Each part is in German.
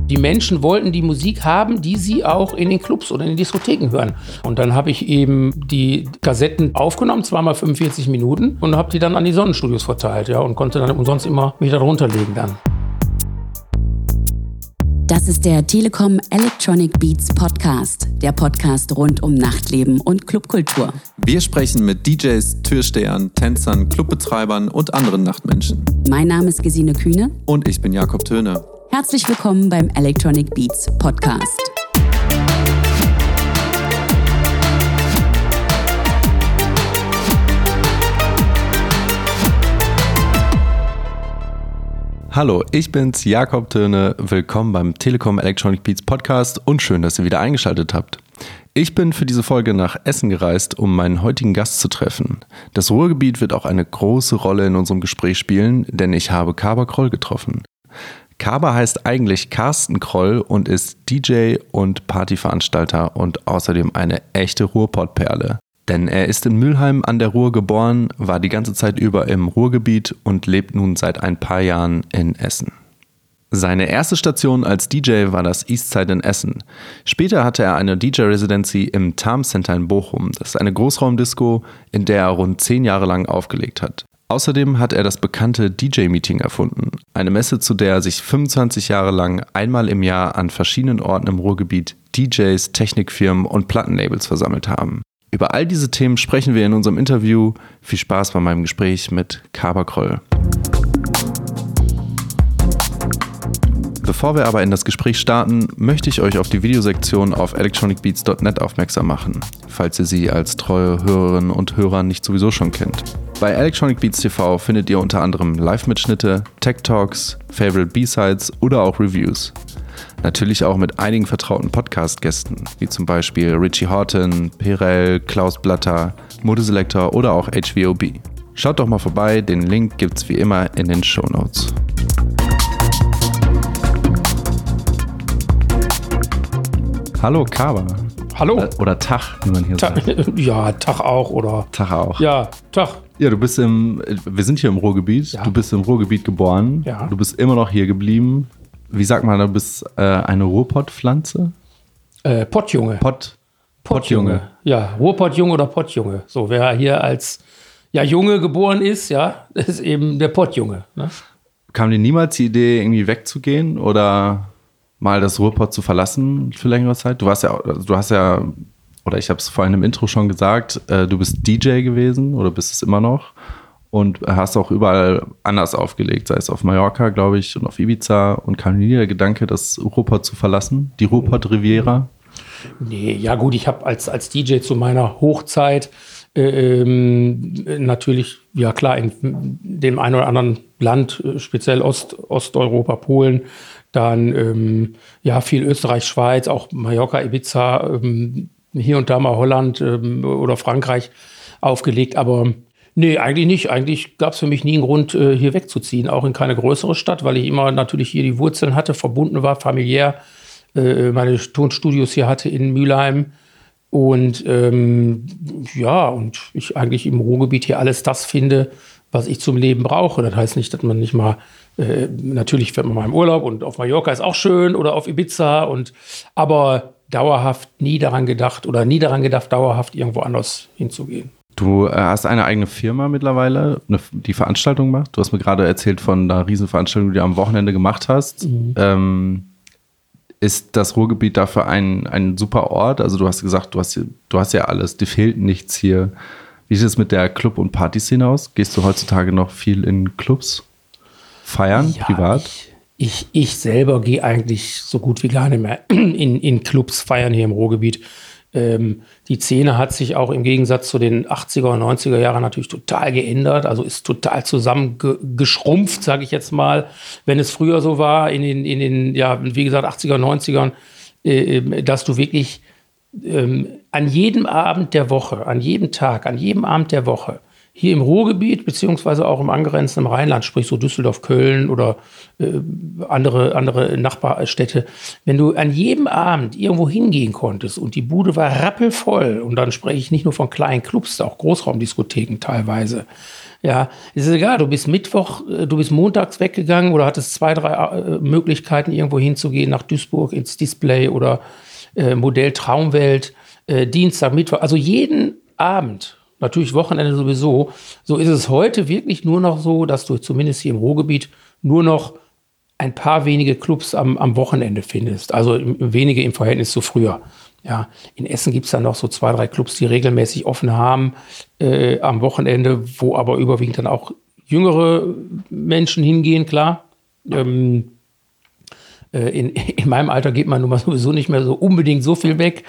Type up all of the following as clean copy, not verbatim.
Die Menschen wollten die Musik haben, die sie auch in den Clubs oder in den Diskotheken hören. Und dann habe ich eben die Kassetten aufgenommen, zweimal 45 Minuten, und habe die dann an die Sonnenstudios verteilt, ja, und konnte dann umsonst immer mich da drunter legen dann. Das ist der Telekom Electronic Beats Podcast, der Podcast rund um Nachtleben und Clubkultur. Wir sprechen mit DJs, Türstehern, Tänzern, Clubbetreibern und anderen Nachtmenschen. Mein Name ist Gesine Kühne. Und ich bin Jakob Töne. Herzlich willkommen beim Electronic Beats Podcast. Hallo, ich bin's, Jakob Töne. Willkommen beim Telekom Electronic Beats Podcast und schön, dass ihr wieder eingeschaltet habt. Ich bin für diese Folge nach Essen gereist, um meinen heutigen Gast zu treffen. Das Ruhrgebiet wird auch eine große Rolle in unserem Gespräch spielen, denn ich habe Kaber Kroll getroffen. Kaber heißt eigentlich Carsten Kroll und ist DJ und Partyveranstalter und außerdem eine echte Ruhrpottperle. Denn er ist in Mülheim an der Ruhr geboren, war die ganze Zeit über im Ruhrgebiet und lebt nun seit ein paar Jahren in Essen. Seine erste Station als DJ war das Eastside in Essen. Später hatte er eine DJ-Residency im Tarm Center in Bochum. Das ist eine Großraumdisco, in der er rund 10 Jahre lang aufgelegt hat. Außerdem hat er das bekannte DJ-Meeting erfunden. Eine Messe, zu der sich 25 Jahre lang einmal im Jahr an verschiedenen Orten im Ruhrgebiet DJs, Technikfirmen und Plattenlabels versammelt haben. Über all diese Themen sprechen wir in unserem Interview. Viel Spaß bei meinem Gespräch mit Kaber Kroll. Bevor wir aber in das Gespräch starten, möchte ich euch auf die Videosektion auf electronicbeats.net aufmerksam machen, falls ihr sie als treue Hörerinnen und Hörer nicht sowieso schon kennt. Bei Electronic Beats TV findet ihr unter anderem Live-Mitschnitte, Tech Talks, Favorite B-Sides oder auch Reviews. Natürlich auch mit einigen vertrauten Podcast-Gästen, wie zum Beispiel Richie Horton, Perel, Klaus Blatter, Modeselektor oder auch HVOB. Schaut doch mal vorbei, den Link gibt's wie immer in den Shownotes. Hallo Kaber. Hallo. Oder Tag, wie man hier sagt. Ja, Tag auch, oder? Tag auch. Ja, Tag. Ja, wir sind hier im Ruhrgebiet. Ja. Du bist im Ruhrgebiet geboren. Ja. Du bist immer noch hier geblieben. Wie sagt man, du bist eine Ruhrpottpflanze? Pottjunge. Pottjunge. Ja, Ruhrpottjunge oder Pottjunge. So, wer hier als Junge geboren ist, ja, ist eben der Pottjunge. Ne? Kam dir niemals die Idee, irgendwie wegzugehen oder mal das Ruhrpott zu verlassen für längere Zeit? Du hast ja, oder ich habe es vorhin im Intro schon gesagt, du bist DJ gewesen oder bist es immer noch und hast auch überall anders aufgelegt, sei es auf Mallorca, glaube ich, und auf Ibiza, und kam nie der Gedanke, das Ruhrpott zu verlassen, die Ruhrpott-Riviera? Nee, ja gut, ich habe als DJ zu meiner Hochzeit natürlich, ja klar, in dem einen oder anderen Land, speziell Osteuropa, Polen, dann viel Österreich, Schweiz, auch Mallorca, Ibiza, hier und da mal Holland oder Frankreich aufgelegt. Aber nee, eigentlich nicht. Eigentlich gab es für mich nie einen Grund, hier wegzuziehen, auch in keine größere Stadt, weil ich immer natürlich hier die Wurzeln hatte, verbunden war, familiär, meine Tonstudios hier hatte in Mülheim. Und und ich eigentlich im Ruhrgebiet hier alles das finde, was ich zum Leben brauche. Das heißt nicht, dass man nicht mal, natürlich fährt man mal im Urlaub und auf Mallorca ist auch schön oder auf Ibiza, aber dauerhaft nie daran gedacht, dauerhaft irgendwo anders hinzugehen. Du hast eine eigene Firma mittlerweile, die Veranstaltung macht. Du hast mir gerade erzählt von einer Riesenveranstaltung, die du am Wochenende gemacht hast. Mhm. Ist das Ruhrgebiet dafür ein super Ort? Also du hast gesagt, du hast ja alles, dir fehlt nichts hier. Wie sieht es mit der Club- und Partyszene aus? Gehst du heutzutage noch viel in Clubs feiern, privat? Ich selber gehe eigentlich so gut wie gar nicht mehr in Clubs feiern hier im Ruhrgebiet. Die Szene hat sich auch im Gegensatz zu den 80er und 90er Jahren natürlich total geändert, also ist total zusammengeschrumpft, sage ich jetzt mal, wenn es früher so war, in den wie gesagt, 80er, 90ern, dass du wirklich an jedem Abend der Woche, an jedem Tag, an jedem Abend der Woche hier im Ruhrgebiet, beziehungsweise auch im angrenzenden Rheinland, sprich so Düsseldorf, Köln oder andere Nachbarstädte, wenn du an jedem Abend irgendwo hingehen konntest und die Bude war rappelvoll, und dann spreche ich nicht nur von kleinen Clubs, auch Großraumdiskotheken teilweise, Ja, es ist egal, du bist montags weggegangen oder hattest 2, 3 Möglichkeiten, irgendwo hinzugehen, nach Duisburg ins Display oder Modell Traumwelt, Dienstag, Mittwoch, also jeden Abend, natürlich Wochenende sowieso. So ist es heute wirklich nur noch so, dass du zumindest hier im Ruhrgebiet nur noch ein paar wenige Clubs am Wochenende findest. Also wenige im Verhältnis zu früher. Ja, in Essen gibt es dann noch so 2, 3 Clubs, die regelmäßig offen haben am Wochenende, wo aber überwiegend dann auch jüngere Menschen hingehen, klar. In meinem Alter geht man nun mal sowieso nicht mehr so unbedingt so viel weg.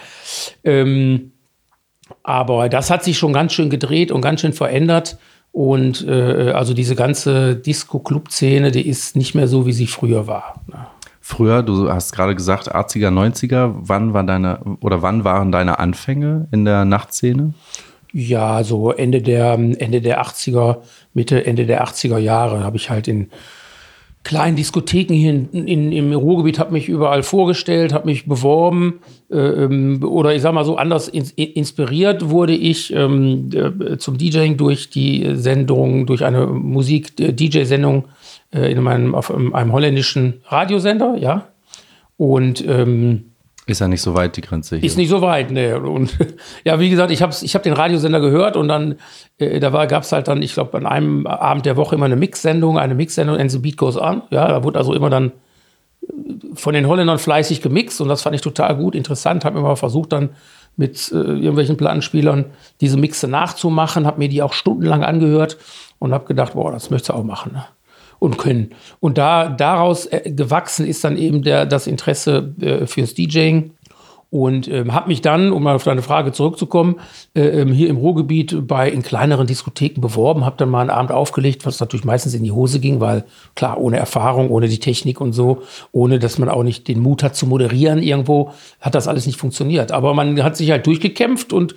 Aber das hat sich schon ganz schön gedreht und ganz schön verändert. Und also diese ganze Disco-Club-Szene, die ist nicht mehr so, wie sie früher war. Ne? Früher, du hast gerade gesagt, 80er, 90er, wann waren deine Anfänge in der Nachtszene? Ja, so Ende der 80er, Ende der 80er Jahre habe ich halt in kleinen Diskotheken hier im Ruhrgebiet, habe mich überall vorgestellt, habe mich beworben oder ich sag mal so anders inspiriert wurde ich zum DJing durch die Sendung, durch eine Musik-DJ-Sendung auf einem holländischen Radiosender, ja. Und ist ja nicht so weit, die Grenze hier. Ist nicht so weit, ne. Und ja, wie gesagt, ich hab den Radiosender gehört und dann gab es halt dann, ich glaube, an einem Abend der Woche immer eine Mixsendung, and the beat goes on. Ja, da wurde also immer dann von den Holländern fleißig gemixt und das fand ich total gut, interessant. Habe immer versucht dann mit irgendwelchen Plattenspielern diese Mixe nachzumachen, habe mir die auch stundenlang angehört und habe gedacht, boah, das möchtest du auch machen, ne? Und können. Und daraus gewachsen ist dann eben das Interesse fürs DJing. Und habe mich dann, um mal auf deine Frage zurückzukommen, hier im Ruhrgebiet in kleineren Diskotheken beworben, habe dann mal einen Abend aufgelegt, was natürlich meistens in die Hose ging, weil klar, ohne Erfahrung, ohne die Technik und so, ohne dass man auch nicht den Mut hat zu moderieren irgendwo, hat das alles nicht funktioniert. Aber man hat sich halt durchgekämpft und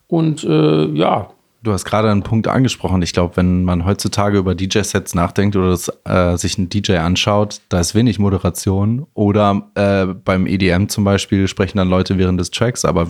ja. Du hast gerade einen Punkt angesprochen. Ich glaube, wenn man heutzutage über DJ-Sets nachdenkt oder sich einen DJ anschaut, da ist wenig Moderation. Oder beim EDM zum Beispiel sprechen dann Leute während des Tracks. Aber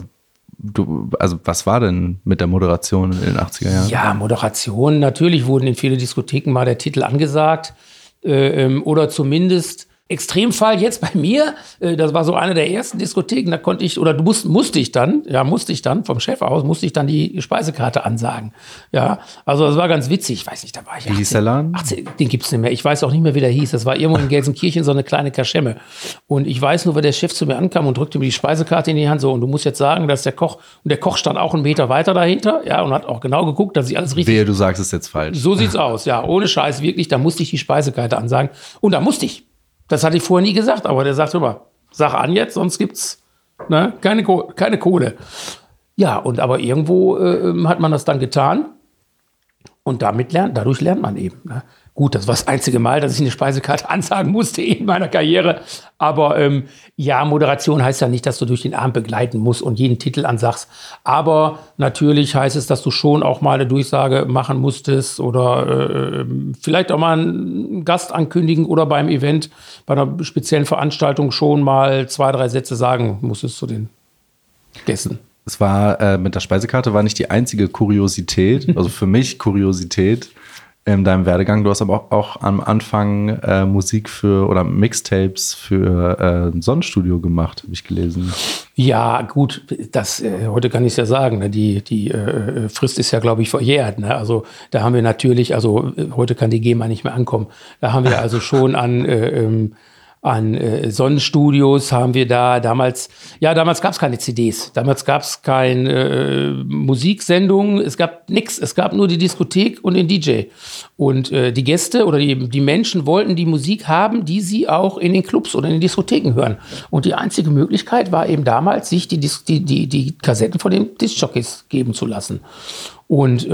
was war denn mit der Moderation in den 80er Jahren? Ja, Moderation. Natürlich wurden in viele Diskotheken mal der Titel angesagt. Oder zumindest Extremfall jetzt bei mir, das war so eine der ersten Diskotheken, da konnte ich, oder musste ich dann vom Chef aus, die Speisekarte ansagen. Ja, also das war ganz witzig, ich weiß nicht, da war ich 18. Wie hieß der Laden? 18, den gibt's nicht mehr, ich weiß auch nicht mehr, wie der hieß, das war irgendwo in Gelsenkirchen so eine kleine Kaschemme. Und ich weiß nur, weil der Chef zu mir ankam und drückte mir die Speisekarte in die Hand, so, und du musst jetzt sagen, dass der Koch stand auch einen Meter weiter dahinter, ja, und hat auch genau geguckt, dass ich alles richtig... Wehe, du sagst es jetzt falsch. So sieht's aus, ja, ohne Scheiß, wirklich, da musste ich die Speisekarte ansagen. Und da musste ich. Das hatte ich vorher nie gesagt, aber der sagt immer, sag an jetzt, sonst gibt's keine Kohle. Ja, aber irgendwo hat man das dann getan und dadurch lernt man eben. Ne? Gut, das war das einzige Mal, dass ich eine Speisekarte ansagen musste in meiner Karriere. Aber ja, Moderation heißt ja nicht, dass du durch den Abend begleiten musst und jeden Titel ansagst. Aber natürlich heißt es, dass du schon auch mal eine Durchsage machen musstest oder vielleicht auch mal einen Gast ankündigen oder beim Event, bei einer speziellen Veranstaltung schon mal 2, 3 Sätze sagen musstest zu den Gästen. Es war mit der Speisekarte war nicht die einzige Kuriosität, also für mich Kuriosität in deinem Werdegang. Du hast aber auch am Anfang Musik oder Mixtapes für ein Sonnenstudio gemacht, habe ich gelesen. Ja, gut, das heute kann ich es ja sagen. Ne? Die Frist ist ja, glaube ich, verjährt. Ne? Also da haben wir natürlich, heute kann die GEMA nicht mehr ankommen. Da haben wir also schon an Sonnenstudios haben wir damals gab es keine CDs, damals gab es keine Musiksendungen, es gab nichts, es gab nur die Diskothek und den DJ. Und die Gäste oder die Menschen wollten die Musik haben, die sie auch in den Clubs oder in den Diskotheken hören. Und die einzige Möglichkeit war eben damals, sich die Kassetten von den Diskjockeys geben zu lassen. Und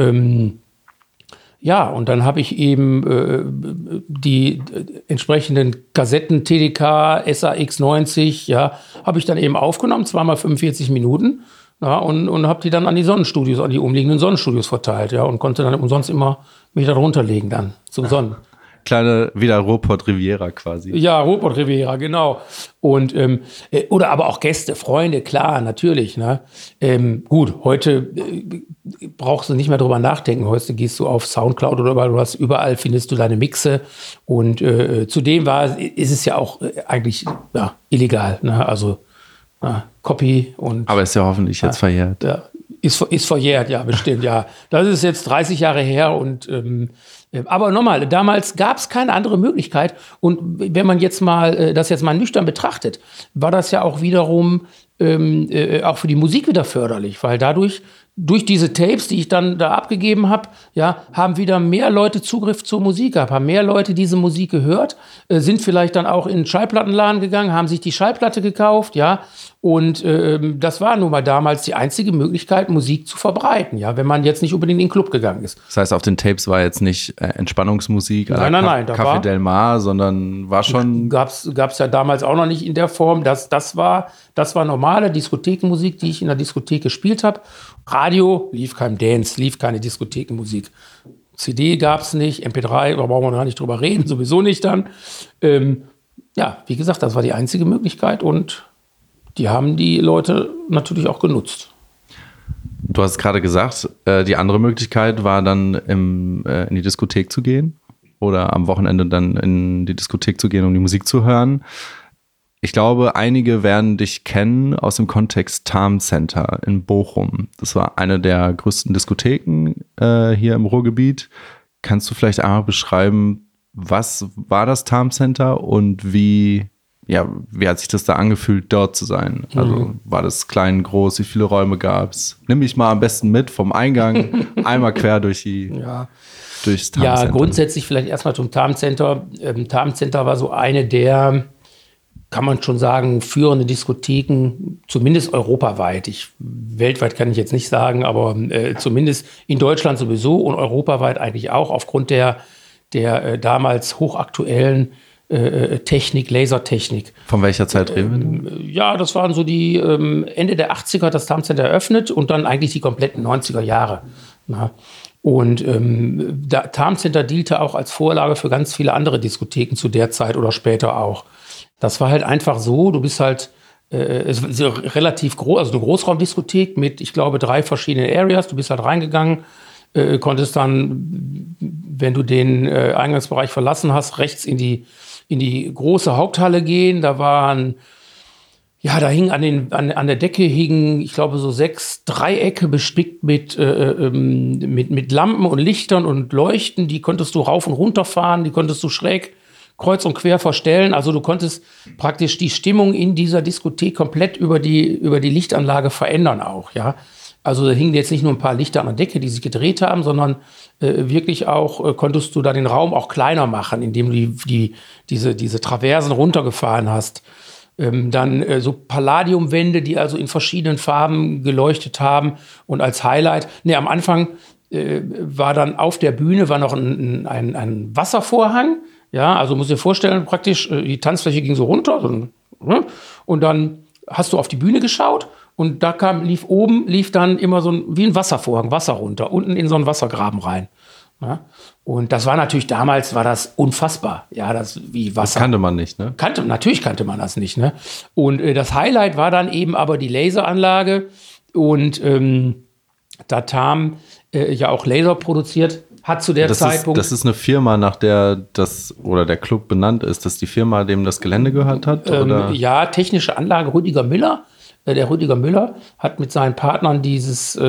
ja, und dann habe ich eben die entsprechenden Kassetten TDK, SAX 90, ja, habe ich dann eben aufgenommen, 2x45 Minuten, ja, und habe die dann an die umliegenden Sonnenstudios verteilt, ja, und konnte dann umsonst immer mich da drunter legen dann zum kleine, wieder Ruhrpott Riviera quasi. Ja, Ruhrpott Riviera, genau. Und, oder aber auch Gäste, Freunde, klar, natürlich. Ne? Gut, heute brauchst du nicht mehr drüber nachdenken. Heute gehst du auf Soundcloud oder überall findest du deine Mixe. Und zudem ist es ja auch eigentlich illegal. Ne? Also Copy und. Aber ist ja hoffentlich jetzt verjährt. Ja, ist verjährt, ja, bestimmt, ja. Das ist jetzt 30 Jahre her und aber nochmal, damals gab es keine andere Möglichkeit. Und wenn man jetzt mal das jetzt mal nüchtern betrachtet, war das ja auch wiederum auch für die Musik wieder förderlich, weil durch diese Tapes, die ich dann da abgegeben habe, ja, haben wieder mehr Leute Zugriff zur Musik gehabt, haben mehr Leute diese Musik gehört, sind vielleicht dann auch in den Schallplattenladen gegangen, haben sich die Schallplatte gekauft, ja, und das war nun mal damals die einzige Möglichkeit, Musik zu verbreiten, ja, wenn man jetzt nicht unbedingt in den Club gegangen ist. Das heißt, auf den Tapes war jetzt nicht Entspannungsmusik à la Nein, Café Del Mar, sondern war schon... Gab's ja damals auch noch nicht in der Form. Das war normale Diskothekenmusik, die ich in der Diskothek gespielt habe. Radio lief kein Dance, lief keine Diskothekenmusik. CD gab es nicht, MP3, da brauchen wir gar nicht drüber reden, sowieso nicht dann. Wie gesagt, das war die einzige Möglichkeit und die haben die Leute natürlich auch genutzt. Du hast gerade gesagt, die andere Möglichkeit war dann in die Diskothek zu gehen oder am Wochenende dann in die Diskothek zu gehen, um die Musik zu hören. Ich glaube, einige werden dich kennen aus dem Kontext Tarm Center in Bochum. Das war eine der größten Diskotheken hier im Ruhrgebiet. Kannst du vielleicht einmal beschreiben, was war das Tarm Center und wie hat sich das da angefühlt, dort zu sein? Also war das klein, groß, wie viele Räume gab es? Nimm mich mal am besten mit vom Eingang, einmal quer durchs Tarm Center. Ja, grundsätzlich vielleicht erstmal zum Tarm Center. Tarm Center war so eine der, kann man schon sagen, führende Diskotheken, zumindest europaweit. Weltweit kann ich jetzt nicht sagen, aber zumindest in Deutschland sowieso und europaweit eigentlich auch aufgrund der damals hochaktuellen Technik, Lasertechnik. Von welcher Zeit reden wir? Ja, das waren so die Ende der 80er hat das Tarm Center eröffnet und dann eigentlich die kompletten 90er Jahre. Na? Und Tarm Center diente auch als Vorlage für ganz viele andere Diskotheken zu der Zeit oder später auch. Das war halt einfach so, du bist halt es ist relativ groß, also eine Großraumdiskothek mit, ich glaube, 3 verschiedenen Areas. Du bist halt reingegangen, konntest dann, wenn du den Eingangsbereich verlassen hast, rechts in die große Haupthalle gehen. Da hing an der Decke hingen, ich glaube, so 6 Dreiecke bestückt mit Lampen und Lichtern und Leuchten. Die konntest du rauf und runter fahren, die konntest du schräg kreuz und quer verstellen. Also du konntest praktisch die Stimmung in dieser Diskothek komplett über die Lichtanlage verändern auch, ja. Also da hingen jetzt nicht nur ein paar Lichter an der Decke, die sich gedreht haben, sondern wirklich auch konntest du da den Raum auch kleiner machen, indem du diese Traversen runtergefahren hast. Dann so Palladiumwände, die also in verschiedenen Farben geleuchtet haben. Und als Highlight, am Anfang war dann auf der Bühne noch ein Wasservorhang. Ja, also musst du dir vorstellen, praktisch, die Tanzfläche ging so runter. Und dann hast du auf die Bühne geschaut und da lief dann immer wie ein Wasservorhang, Wasser runter, unten in so einen Wassergraben rein. Ja? Und das war natürlich, damals war das unfassbar. Ja, das wie Wasser. Das kannte man nicht, ne? Natürlich kannte man das nicht, ne? Und das Highlight war dann eben aber die Laseranlage und da Tarm ja auch Laser produziert hat zu der Zeitpunkt. Das ist eine Firma, nach der der Club benannt ist, dass die Firma dem das Gelände gehört hat? Oder? Ja, technische Anlage Rüdiger Müller. Der Rüdiger Müller hat mit seinen Partnern dieses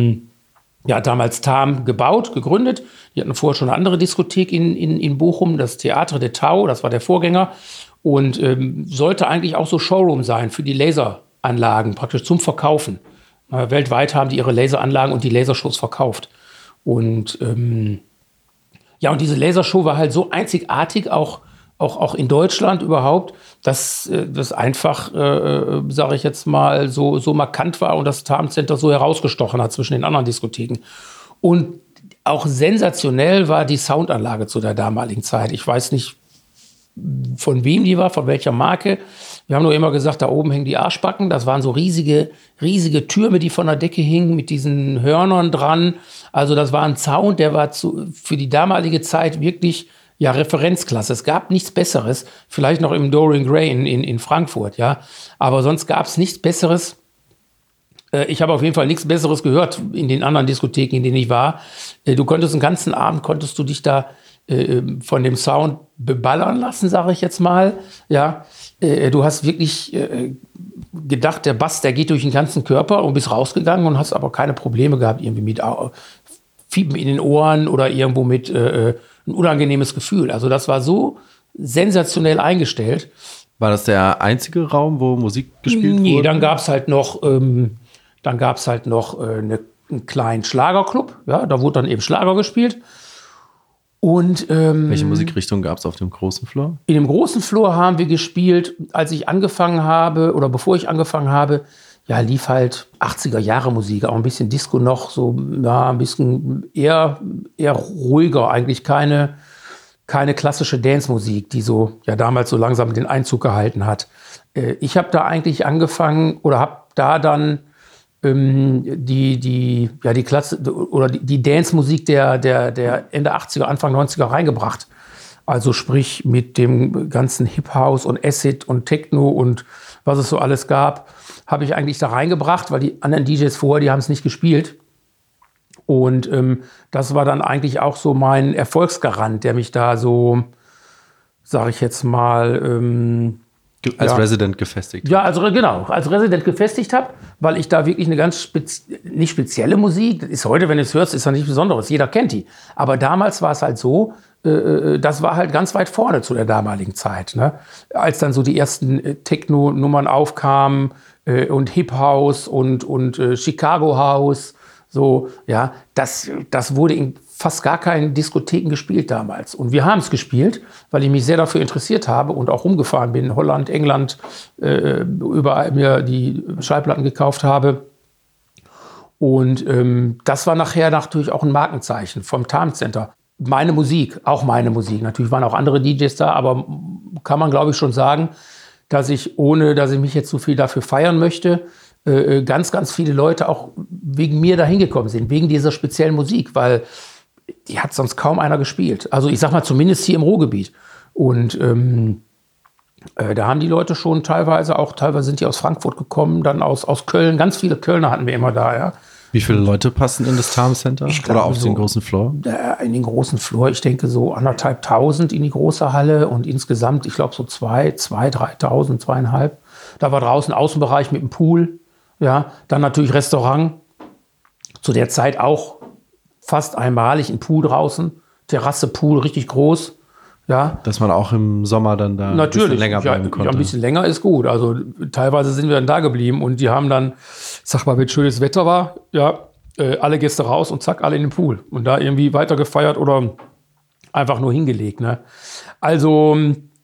damals Tarm gegründet. Die hatten vorher schon eine andere Diskothek in Bochum, das Theatre de Tau, das war der Vorgänger. Und sollte eigentlich auch so Showroom sein für die Laseranlagen, praktisch zum Verkaufen. Weltweit haben die ihre Laseranlagen und die Lasershows verkauft. Und und diese Lasershow war halt so einzigartig, auch in Deutschland überhaupt, dass das einfach, sage ich jetzt mal, so markant war und das Tarm Center so herausgestochen hat zwischen den anderen Diskotheken. Und auch sensationell war die Soundanlage zu der damaligen Zeit. Ich weiß nicht, von wem die war, von welcher Marke. Wir haben nur immer gesagt, da oben hängen die Arschbacken. Das waren so riesige Türme, die von der Decke hingen, mit diesen Hörnern dran. Also das war ein Sound, der war für die damalige Zeit wirklich Referenzklasse. Es gab nichts Besseres, vielleicht noch im Dorian Gray in Frankfurt, ja. Aber sonst gab es nichts Besseres. Ich habe auf jeden Fall nichts Besseres gehört in den anderen Diskotheken, in denen ich war. Du konntest den ganzen Abend, konntest du dich da von dem Sound beballern lassen, sage ich jetzt mal. Ja, du hast wirklich gedacht, der Bass, der geht durch den ganzen Körper und bist rausgegangen und hast aber keine Probleme gehabt, irgendwie mit Fiepen in den Ohren oder irgendwo mit ein unangenehmes Gefühl. Also das war so sensationell eingestellt. War das der einzige Raum, wo Musik gespielt wurde? Nee, dann gab es halt noch, einen kleinen Schlagerclub. Ja, da wurde dann eben Schlager gespielt. Und, welche Musikrichtung gab es auf dem großen Floor? In dem großen Floor haben wir gespielt, als ich angefangen habe oder bevor ich angefangen habe, ja, lief halt 80er Jahre Musik, auch ein bisschen Disco noch, so, ja, ein bisschen eher ruhiger, eigentlich keine klassische Dance-Musik, die so, ja, damals so langsam den Einzug gehalten hat. Ich habe da eigentlich angefangen oder habe da dann die Klasse oder die Dance-Musik der Ende 80er, Anfang 90er reingebracht. Also sprich mit dem ganzen Hip-House und Acid und Techno und was es so alles gab, habe ich eigentlich da reingebracht, weil die anderen DJs vorher, die haben es nicht gespielt. Und das war dann eigentlich auch so mein Erfolgsgarant, der mich da so, sage ich jetzt mal, als Resident gefestigt. Ja, also genau, als Resident gefestigt habe, weil ich da wirklich eine ganz nicht spezielle Musik, das ist heute, wenn du es hörst, ist ja nichts Besonderes, jeder kennt die. Aber damals war es halt so, das war halt ganz weit vorne zu der damaligen Zeit. Ne? Als dann so die ersten Techno-Nummern aufkamen und Hip House und Chicago House, so, ja, das wurde in fast gar keinen Diskotheken gespielt damals. Und wir haben es gespielt, weil ich mich sehr dafür interessiert habe und auch rumgefahren bin, in Holland, England, überall mir die Schallplatten gekauft habe. Und das war nachher natürlich auch ein Markenzeichen vom Time Center. Meine Musik, natürlich waren auch andere DJs da, aber kann man, glaube ich, schon sagen, dass ich, ohne dass ich mich jetzt so viel dafür feiern möchte, ganz, ganz viele Leute auch wegen mir dahin gekommen sind, wegen dieser speziellen Musik, weil die hat sonst kaum einer gespielt. Also ich sag mal zumindest hier im Ruhrgebiet. Und da haben die Leute schon teilweise sind die aus Frankfurt gekommen, dann aus Köln. Ganz viele Kölner hatten wir immer da, ja. Wie viele Leute passen in das Time Center? Oder auf den großen Floor? In den großen Floor, ich denke so 1.500 in die große Halle und insgesamt, ich glaube so 3.000, 2.500. Da war draußen Außenbereich mit dem Pool, ja. Dann natürlich Restaurant. Zu der Zeit auch fast einmalig ein Pool draußen. Terrasse, Pool, richtig groß. Ja. Dass man auch im Sommer dann da natürlich ein bisschen länger bleiben konnte. Ja, ein bisschen länger ist gut. Also teilweise sind wir dann da geblieben und die haben dann, sag mal, wenn schönes Wetter war, ja, alle Gäste raus und zack, alle in den Pool. Und da irgendwie weiter gefeiert oder einfach nur hingelegt. Ne? Also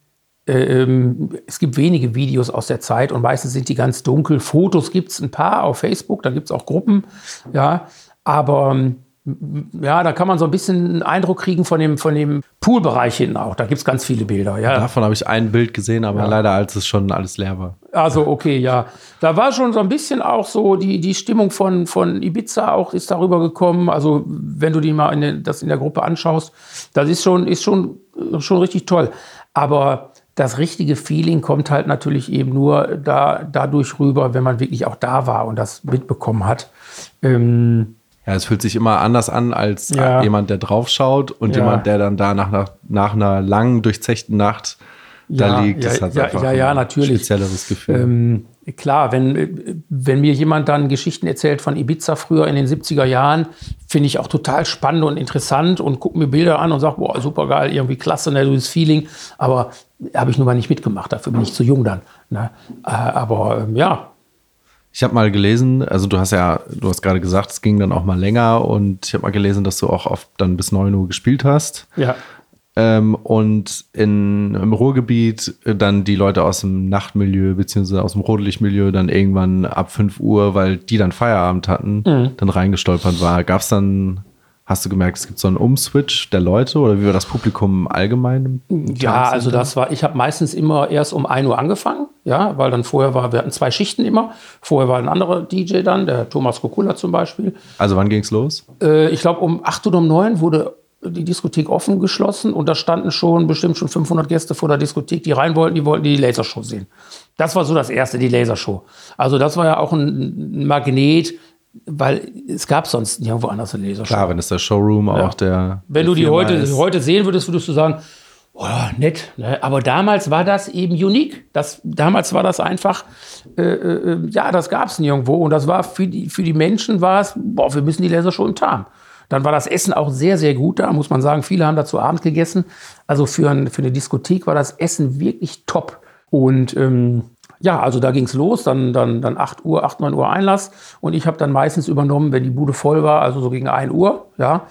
es gibt wenige Videos aus der Zeit und meistens sind die ganz dunkel. Fotos gibt es ein paar auf Facebook, da gibt es auch Gruppen. Ja, aber ja, da kann man so ein bisschen einen Eindruck kriegen von dem Poolbereich hinten auch. Da gibt es ganz viele Bilder. Ja. Davon habe ich ein Bild gesehen, aber leider, als es schon alles leer war. Also okay, ja. Da war schon so ein bisschen auch so die Stimmung von Ibiza auch ist darüber gekommen. Also wenn du die mal das in der Gruppe anschaust, das ist schon richtig toll. Aber das richtige Feeling kommt halt natürlich eben nur dadurch rüber, wenn man wirklich auch da war und das mitbekommen hat. Ja, es fühlt sich immer anders an als jemand, der draufschaut und jemand, der dann da nach einer langen, durchzechten Nacht da liegt. Das hat einfach ein spezielleres Gefühl. Klar, wenn mir jemand dann Geschichten erzählt von Ibiza früher in den 70er Jahren, finde ich auch total spannend und interessant und gucke mir Bilder an und sage, boah, super geil, irgendwie klasse, ne, dieses Feeling. Aber habe ich nun mal nicht mitgemacht, dafür bin ich zu jung dann. Ne? Aber ja. Ich habe mal gelesen, also du hast gerade gesagt, es ging dann auch mal länger und ich habe mal gelesen, dass du auch oft dann bis 9 Uhr gespielt hast. Ja. Und im Ruhrgebiet dann die Leute aus dem Nachtmilieu beziehungsweise aus dem Rotlichtmilieu dann irgendwann ab 5 Uhr, weil die dann Feierabend hatten, dann reingestolpert war. Gab's dann, hast du gemerkt, es gibt so einen Umswitch der Leute oder wie war das Publikum allgemein? Ja, also ich habe meistens immer erst um 1 Uhr angefangen, ja, weil dann wir hatten 2 Schichten immer. Vorher war ein anderer DJ dann, der Thomas Kokula zum Beispiel. Also wann ging's los? Ich glaube um 8 oder um 9 wurde die Diskothek offen geschlossen und da standen bestimmt schon 500 Gäste vor der Diskothek, die rein wollten, die wollten die Lasershow sehen. Das war so das Erste, die Lasershow. Also das war ja auch ein Magnet, weil es gab sonst nirgendwo anders eine Lasershow. Klar, wenn es der Showroom auch der... Wenn du die heute sehen würdest du sagen, oh, nett, ne? Aber damals war das eben unique. Damals war das einfach, das gab es nirgendwo. Und das war für die Menschen war es, wir müssen die Lasershow im Tarn. Dann war das Essen auch sehr, sehr gut da, muss man sagen. Viele haben da zu Abend gegessen. Also für eine Diskothek war das Essen wirklich top. Und also da ging es los, dann 8 Uhr, 9 Uhr Einlass. Und ich habe dann meistens übernommen, wenn die Bude voll war, also so gegen 1 Uhr, ja.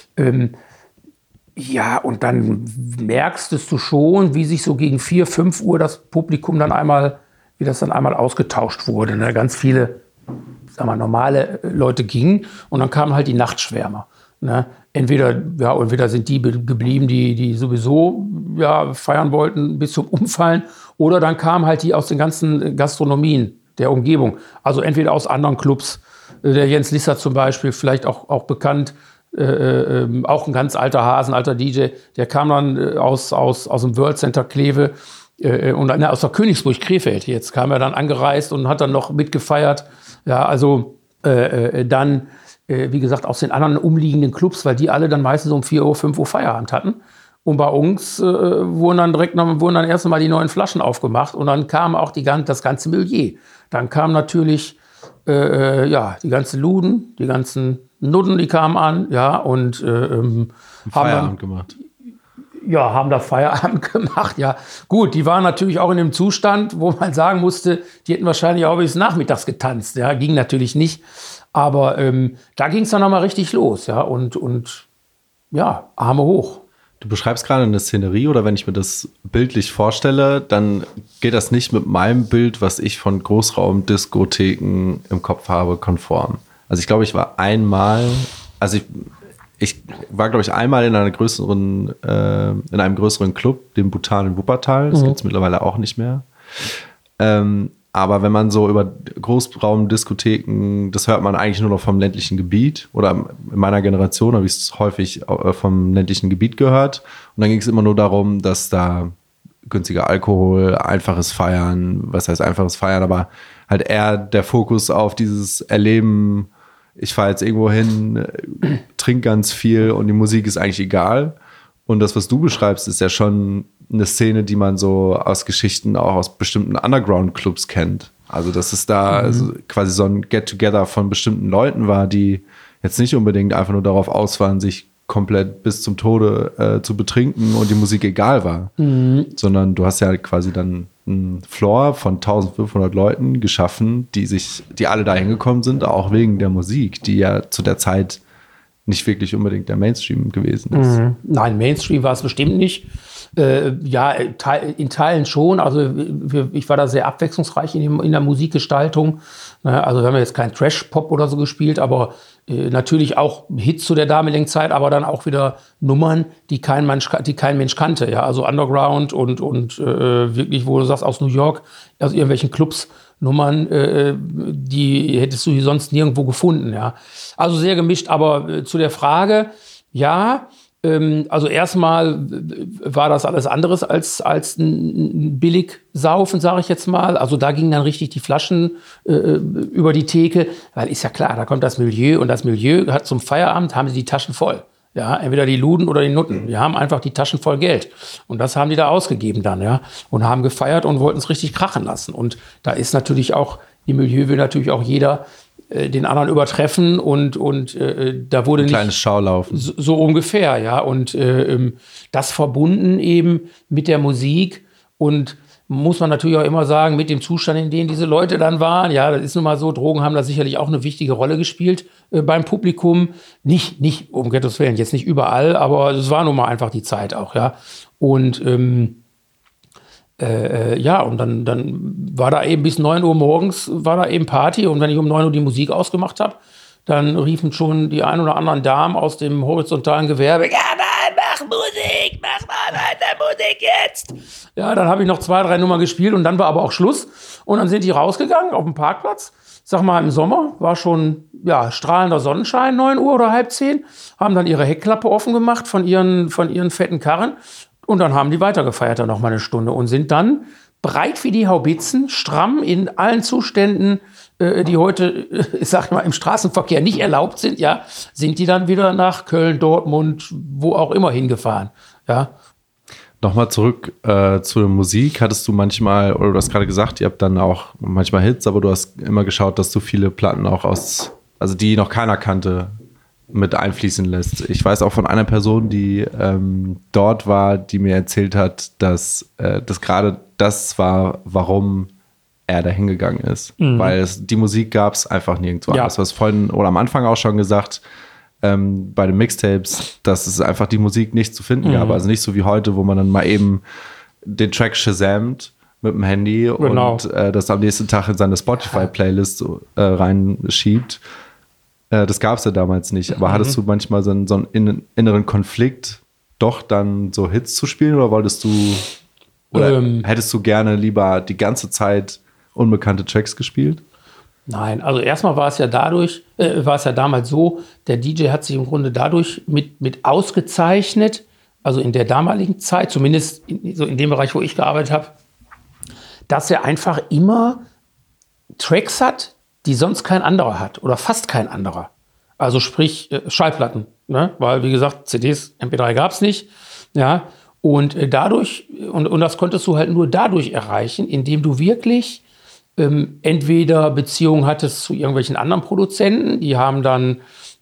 Und dann merkst du schon, wie sich so gegen 4, 5 Uhr das Publikum dann einmal ausgetauscht wurde. Ne? Ganz viele, normale Leute gingen und dann kamen halt die Nachtschwärmer. Ne? Entweder sind die geblieben, die sowieso feiern wollten bis zum Umfallen, oder dann kamen halt die aus den ganzen Gastronomien der Umgebung. Also entweder aus anderen Clubs, der Jens Lisser zum Beispiel, vielleicht auch bekannt, auch ein ganz alter Hase, ein alter DJ, der kam dann aus dem World Center Kleve und aus der Königsburg Krefeld. Jetzt kam er dann angereist und hat dann noch mitgefeiert. Ja, also dann, wie gesagt, aus den anderen umliegenden Clubs, weil die alle dann meistens um 4 Uhr, 5 Uhr Feierabend hatten. Und bei uns wurden dann erst einmal die neuen Flaschen aufgemacht und dann kam auch das ganze Milieu. Dann kam natürlich die ganzen Luden, die ganzen Nudden, die kamen an, und haben Feierabend gemacht. Ja, haben da Feierabend gemacht, ja. Gut, die waren natürlich auch in einem Zustand, wo man sagen musste, die hätten wahrscheinlich auch bis nachmittags getanzt, ja, ging natürlich nicht. Aber da ging es dann nochmal richtig los, ja, und Arme hoch. Du beschreibst gerade eine Szenerie, oder wenn ich mir das bildlich vorstelle, dann geht das nicht mit meinem Bild, was ich von Großraumdiskotheken im Kopf habe, konform. Also ich glaube, ich war einmal in einem größeren Club, dem Bhutan in Wuppertal. Das gibt es mittlerweile auch nicht mehr. Aber wenn man so über Großraumdiskotheken, das hört man eigentlich nur noch vom ländlichen Gebiet, oder in meiner Generation habe ich es häufig vom ländlichen Gebiet gehört. Und dann ging es immer nur darum, dass da günstiger Alkohol, einfaches Feiern, was heißt einfaches Feiern, aber halt eher der Fokus auf dieses Erleben, ich fahre jetzt irgendwo hin, trinke ganz viel und die Musik ist eigentlich egal. Und das, was du beschreibst, ist ja schon eine Szene, die man so aus Geschichten auch aus bestimmten Underground-Clubs kennt. Also, dass es da quasi so ein Get-Together von bestimmten Leuten war, die jetzt nicht unbedingt einfach nur darauf aus waren, sich komplett bis zum Tode zu betrinken und die Musik egal war. Sondern du hast ja quasi dann einen Floor von 1500 Leuten geschaffen, die alle da hingekommen sind, auch wegen der Musik, die ja zu der Zeit nicht wirklich unbedingt der Mainstream gewesen ist. Nein, Mainstream war es bestimmt nicht. In Teilen schon. Also ich war da sehr abwechslungsreich in der Musikgestaltung. Also wir haben jetzt keinen Trash-Pop oder so gespielt, aber natürlich auch Hits zu der damaligen Zeit, aber dann auch wieder Nummern, die kein Mensch kannte. Ja? Also Underground und wirklich, wo du sagst, aus New York, aus irgendwelchen Clubs, Nummern, die hättest du hier sonst nirgendwo gefunden. Ja? Also sehr gemischt, aber zu der Frage, ja, also erstmal war das alles anderes als ein Billigsaufen, sage ich jetzt mal. Also da gingen dann richtig die Flaschen über die Theke, weil ist ja klar, da kommt das Milieu und das Milieu hat zum Feierabend, haben sie die Taschen voll. Ja, entweder die Luden oder die Nutten. Die haben einfach die Taschen voll Geld. Und das haben die da ausgegeben dann, ja. Und haben gefeiert und wollten es richtig krachen lassen. Und da ist natürlich auch, im Milieu will natürlich auch jeder den anderen übertreffen und da wurde ein kleines Schaulaufen. So ungefähr, ja. Und das verbunden eben mit der Musik und muss man natürlich auch immer sagen, mit dem Zustand, in dem diese Leute dann waren. Ja, das ist nun mal so, Drogen haben da sicherlich auch eine wichtige Rolle gespielt beim Publikum. Nicht um Gottes Willen, jetzt nicht überall, aber es war nun mal einfach die Zeit auch, ja. Und und dann war da eben bis 9 Uhr morgens war da eben Party und wenn ich um 9 Uhr die Musik ausgemacht habe, dann riefen schon die ein oder anderen Damen aus dem horizontalen Gewerbe, ja Mann, mach Musik, mach weiter Musik jetzt. Ja, dann habe ich noch 2, 3 Nummern gespielt und dann war aber auch Schluss. Und dann sind die rausgegangen auf dem Parkplatz. Sag mal, im Sommer war schon strahlender Sonnenschein, 9 Uhr oder halb 10. Haben dann ihre Heckklappe offen gemacht von ihren fetten Karren. Und dann haben die weitergefeiert dann noch mal eine Stunde und sind dann breit wie die Haubitzen, stramm in allen Zuständen, die heute, ich sag mal, im Straßenverkehr nicht erlaubt sind, ja, sind die dann wieder nach Köln, Dortmund, wo auch immer hingefahren, ja. Nochmal zurück zu der Musik. Hattest du manchmal, oder du hast gerade gesagt, ihr habt dann auch manchmal Hits, aber du hast immer geschaut, dass du viele Platten auch die noch keiner kannte, mit einfließen lässt. Ich weiß auch von einer Person, die dort war, die mir erzählt hat, dass das gerade das war, warum er da hingegangen ist. Weil die Musik gab es einfach nirgendwo anders. Du hast vorhin oder am Anfang auch schon gesagt, bei den Mixtapes, dass es einfach die Musik nicht zu finden gab. Also nicht so wie heute, wo man dann mal eben den Track shazamt mit dem Handy und das am nächsten Tag in seine Spotify-Playlist reinschiebt. Das gab es ja damals nicht. Aber hattest du manchmal so einen inneren Konflikt, doch dann so Hits zu spielen? Oder wolltest du, oder hättest du gerne lieber die ganze Zeit unbekannte Tracks gespielt? Nein, also erstmal war es ja damals so, der DJ hat sich im Grunde dadurch mit ausgezeichnet, also in der damaligen Zeit, zumindest so in dem Bereich, wo ich gearbeitet habe, dass er einfach immer Tracks hat, die sonst kein anderer hat oder fast kein anderer. Also sprich Schallplatten, ne? Weil wie gesagt, CDs, MP3 gab es nicht, ja. Und dadurch, und das konntest du halt nur dadurch erreichen, indem du wirklich entweder Beziehungen hattest zu irgendwelchen anderen Produzenten, die haben dann,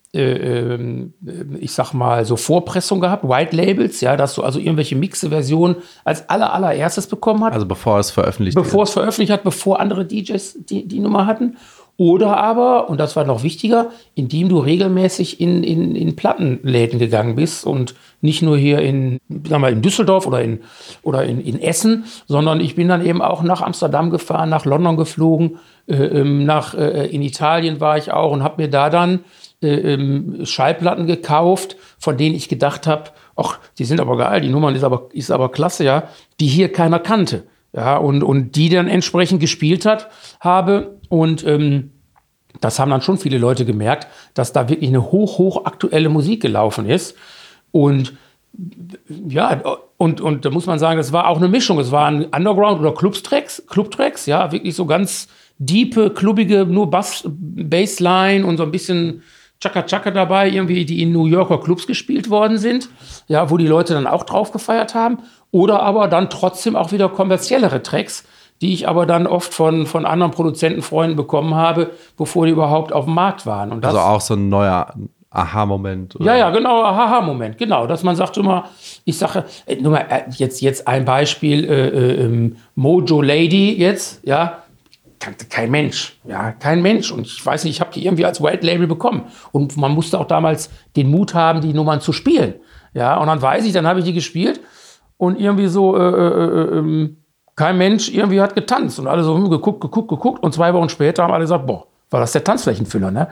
ich sag mal, so Vorpressung gehabt, White Labels, ja, dass du also irgendwelche Mixe-Versionen als allererstes bekommen hast. Also bevor es veröffentlicht hat, bevor andere DJs die Nummer hatten. Oder aber, und das war noch wichtiger, indem du regelmäßig in Plattenläden gegangen bist und nicht nur hier in Düsseldorf oder in Essen, sondern ich bin dann eben auch nach Amsterdam gefahren, nach London geflogen, in Italien war ich auch und habe mir da dann Schallplatten gekauft, von denen ich gedacht habe, ach, die sind aber geil, die Nummern ist aber klasse, ja, die hier keiner kannte. Ja, und die dann entsprechend gespielt habe. Und das haben dann schon viele Leute gemerkt, dass da wirklich eine hochaktuelle Musik gelaufen ist. Und ja, und da muss man sagen, das war auch eine Mischung. Es waren Underground- oder Clubtracks, ja, wirklich so ganz diepe, klubbige, nur Bassline und so ein bisschen Chaka-Chaka dabei, irgendwie, die in New Yorker Clubs gespielt worden sind, ja, wo die Leute dann auch drauf gefeiert haben. Oder aber dann trotzdem auch wieder kommerziellere Tracks, die ich aber dann oft von anderen Produzentenfreunden bekommen habe, bevor die überhaupt auf dem Markt waren. Und das, also auch so ein neuer Aha-Moment. Oder? Ja, genau, Aha-Moment, genau. Dass man sagt immer, ich sage, nur mal jetzt ein Beispiel, Mojo Lady jetzt, ja, kannte kein Mensch, ja, kein Mensch. Und ich weiß nicht, ich habe die irgendwie als White Label bekommen. Und man musste auch damals den Mut haben, die Nummern zu spielen. Ja, und dann habe ich die gespielt und irgendwie so, kein Mensch irgendwie hat getanzt. Und alle so geguckt. Und 2 Wochen später haben alle gesagt, boah, war das der Tanzflächenfüller, ne?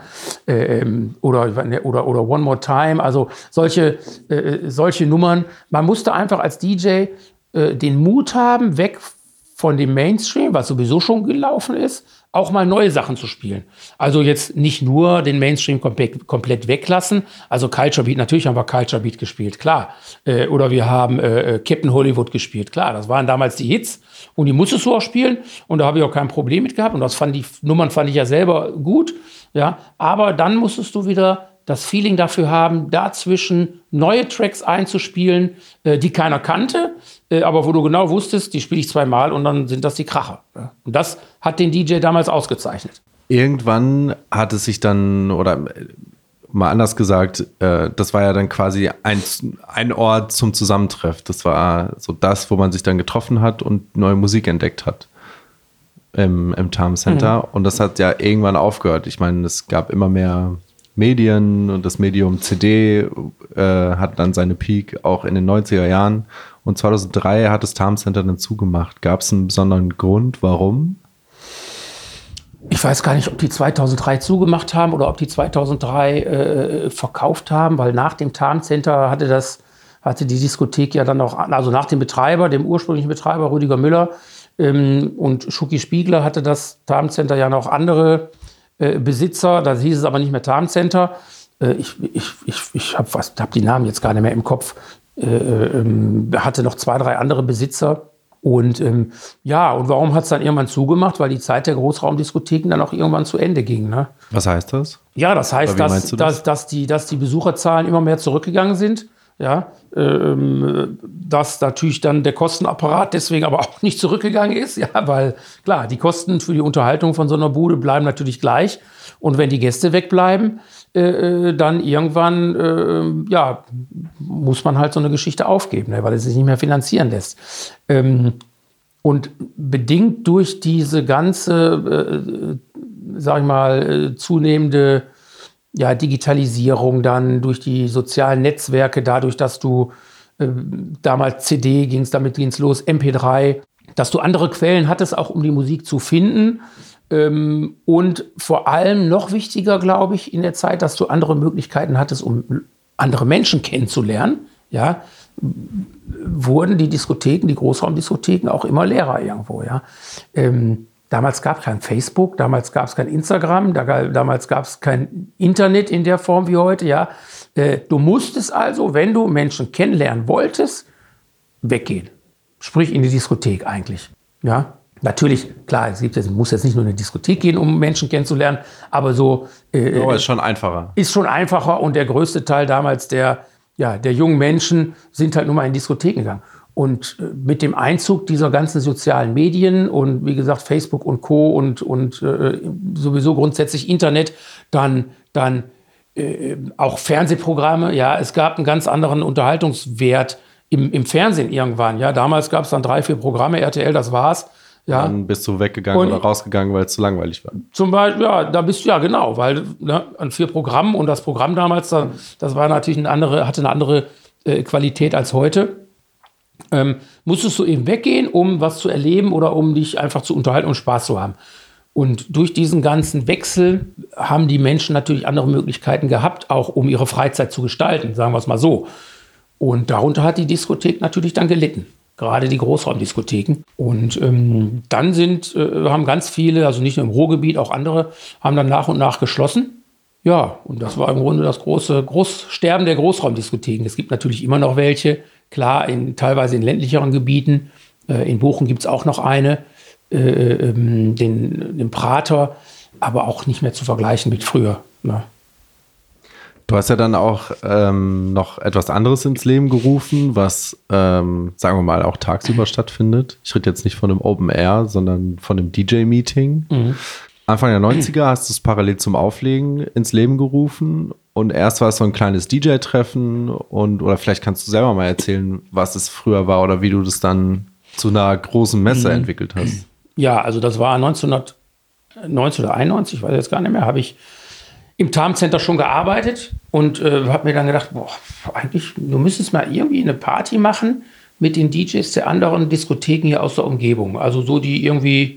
Oder One More Time. Also solche Nummern. Man musste einfach als DJ den Mut haben, weg von dem Mainstream, was sowieso schon gelaufen ist, auch mal neue Sachen zu spielen. Also jetzt nicht nur den Mainstream komplett weglassen. Also Culture Beat, natürlich haben wir Culture Beat gespielt, klar. Oder wir haben Captain Hollywood gespielt, klar. Das waren damals die Hits und die musstest du auch spielen. Und da habe ich auch kein Problem mit gehabt. Und die Nummern fand ich ja selber gut. Ja, aber dann musstest du wieder das Feeling dafür haben, dazwischen neue Tracks einzuspielen, die keiner kannte, aber wo du genau wusstest, die spiele ich 2-mal und dann sind das die Kracher. Und das hat den DJ damals ausgezeichnet. Irgendwann hat es sich dann, oder mal anders gesagt, das war ja dann quasi ein Ort zum Zusammentreff. Das war so das, wo man sich dann getroffen hat und neue Musik entdeckt hat im Tarm Center. Und das hat ja irgendwann aufgehört. Ich meine, es gab immer mehr Medien und das Medium CD hat dann seine Peak auch in den 90er Jahren. Und 2003 hat das Tarm Center dann zugemacht. Gab es einen besonderen Grund, warum? Ich weiß gar nicht, ob die 2003 zugemacht haben oder ob die 2003 verkauft haben, weil nach dem Tarm Center hatte hatte die Diskothek ja dann auch, also nach dem Betreiber, dem ursprünglichen Betreiber Rüdiger Müller und Schucki Spiegler, hatte das Tarm-Center ja noch andere Besitzer. Da hieß es aber nicht mehr Tarm-Center. Ich habe die Namen jetzt gar nicht mehr im Kopf. Hatte noch 2, 3 andere Besitzer. Und und warum hat es dann irgendwann zugemacht? Weil die Zeit der Großraumdiskotheken dann auch irgendwann zu Ende ging. Ne? Was heißt das? Ja, das heißt, dass die Besucherzahlen immer mehr zurückgegangen sind. Ja, dass natürlich dann der Kostenapparat deswegen aber auch nicht zurückgegangen ist. Ja, weil klar, die Kosten für die Unterhaltung von so einer Bude bleiben natürlich gleich. Und wenn die Gäste wegbleiben, dann irgendwann muss man halt so eine Geschichte aufgeben, ne, weil es sich nicht mehr finanzieren lässt. Und bedingt durch diese ganze, zunehmende Digitalisierung, dann durch die sozialen Netzwerke, dadurch, dass du damals CD damit ging es los, MP3, dass du andere Quellen hattest, auch um die Musik zu finden. Und vor allem noch wichtiger, glaube ich, in der Zeit, dass du andere Möglichkeiten hattest, um andere Menschen kennenzulernen, ja, wurden die Diskotheken, die Großraumdiskotheken auch immer leerer irgendwo, ja. Damals gab es kein Facebook, damals gab es kein Instagram, damals gab es kein Internet in der Form wie heute, ja. Du musstest also, wenn du Menschen kennenlernen wolltest, weggehen. Sprich in die Diskothek eigentlich, ja. Natürlich, klar, muss jetzt nicht nur in eine Diskothek gehen, um Menschen kennenzulernen, aber so ist schon einfacher. Ist schon einfacher und der größte Teil damals der jungen Menschen sind halt nur mal in Diskotheken gegangen. Und mit dem Einzug dieser ganzen sozialen Medien und wie gesagt Facebook und Co. und sowieso grundsätzlich Internet, dann auch Fernsehprogramme, ja, es gab einen ganz anderen Unterhaltungswert im Fernsehen irgendwann, ja. Damals gab es dann 3, 4 Programme, RTL, das war's. Ja. Dann bist du weggegangen oder rausgegangen, weil es zu langweilig war. Zum Beispiel, ja, da bist du ja genau, weil an 4 Programmen und das Programm damals, das war natürlich hatte eine andere Qualität als heute. Musstest du eben weggehen, um was zu erleben oder um dich einfach zu unterhalten und Spaß zu haben. Und durch diesen ganzen Wechsel haben die Menschen natürlich andere Möglichkeiten gehabt, auch um ihre Freizeit zu gestalten, sagen wir es mal so. Und darunter hat die Diskothek natürlich dann gelitten. Gerade die Großraumdiskotheken. Und dann haben ganz viele, also nicht nur im Ruhrgebiet, auch andere, haben dann nach und nach geschlossen. Ja, und das war im Grunde das große Sterben der Großraumdiskotheken. Es gibt natürlich immer noch welche, klar, teilweise in ländlicheren Gebieten. In Bochum gibt es auch noch eine, den Prater, aber auch nicht mehr zu vergleichen mit früher. Ne? Du hast ja dann auch noch etwas anderes ins Leben gerufen, was, sagen wir mal, auch tagsüber stattfindet. Ich rede jetzt nicht von einem Open Air, sondern von einem DJ-Meeting. Mhm. Anfang der 90er hast du es parallel zum Auflegen ins Leben gerufen. Und erst war es so ein kleines DJ-Treffen. Oder vielleicht kannst du selber mal erzählen, was es früher war oder wie du das dann zu einer großen Messe entwickelt hast. Ja, also das war 1990 oder 91, ich weiß jetzt gar nicht mehr, habe ich im Tarm-Center schon gearbeitet und habe mir dann gedacht, eigentlich, du müsstest mal irgendwie eine Party machen mit den DJs der anderen Diskotheken hier aus der Umgebung. Also so, die irgendwie,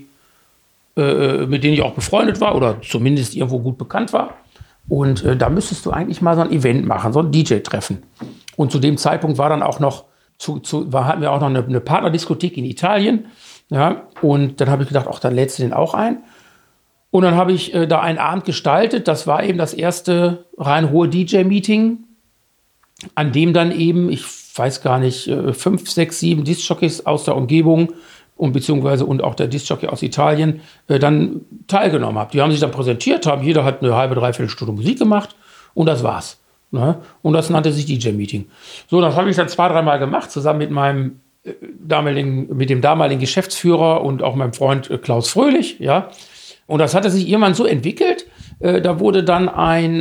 mit denen ich auch befreundet war oder zumindest irgendwo gut bekannt war. Und da müsstest du eigentlich mal so ein Event machen, so ein DJ-Treffen. Und zu dem Zeitpunkt war dann auch noch, hatten wir auch noch eine Partnerdiskothek in Italien. Ja, und dann habe ich gedacht, dann lädst du den auch ein. Und dann habe ich da einen Abend gestaltet. Das war eben das erste rein hohe DJ-Meeting, an dem dann eben, ich weiß gar nicht, 5, 6, 7 Diskjockeys aus der Umgebung und auch der Diskjockey aus Italien dann teilgenommen haben. Die haben sich dann präsentiert, jeder hat eine halbe, dreiviertel Stunde Musik gemacht und das war's. Ne? Und das nannte sich DJ-Meeting. So, das habe ich dann 2, 3 Mal gemacht, zusammen mit dem damaligen Geschäftsführer und auch meinem Freund Klaus Fröhlich, ja. Und das hatte sich irgendwann so entwickelt, da wurde dann ein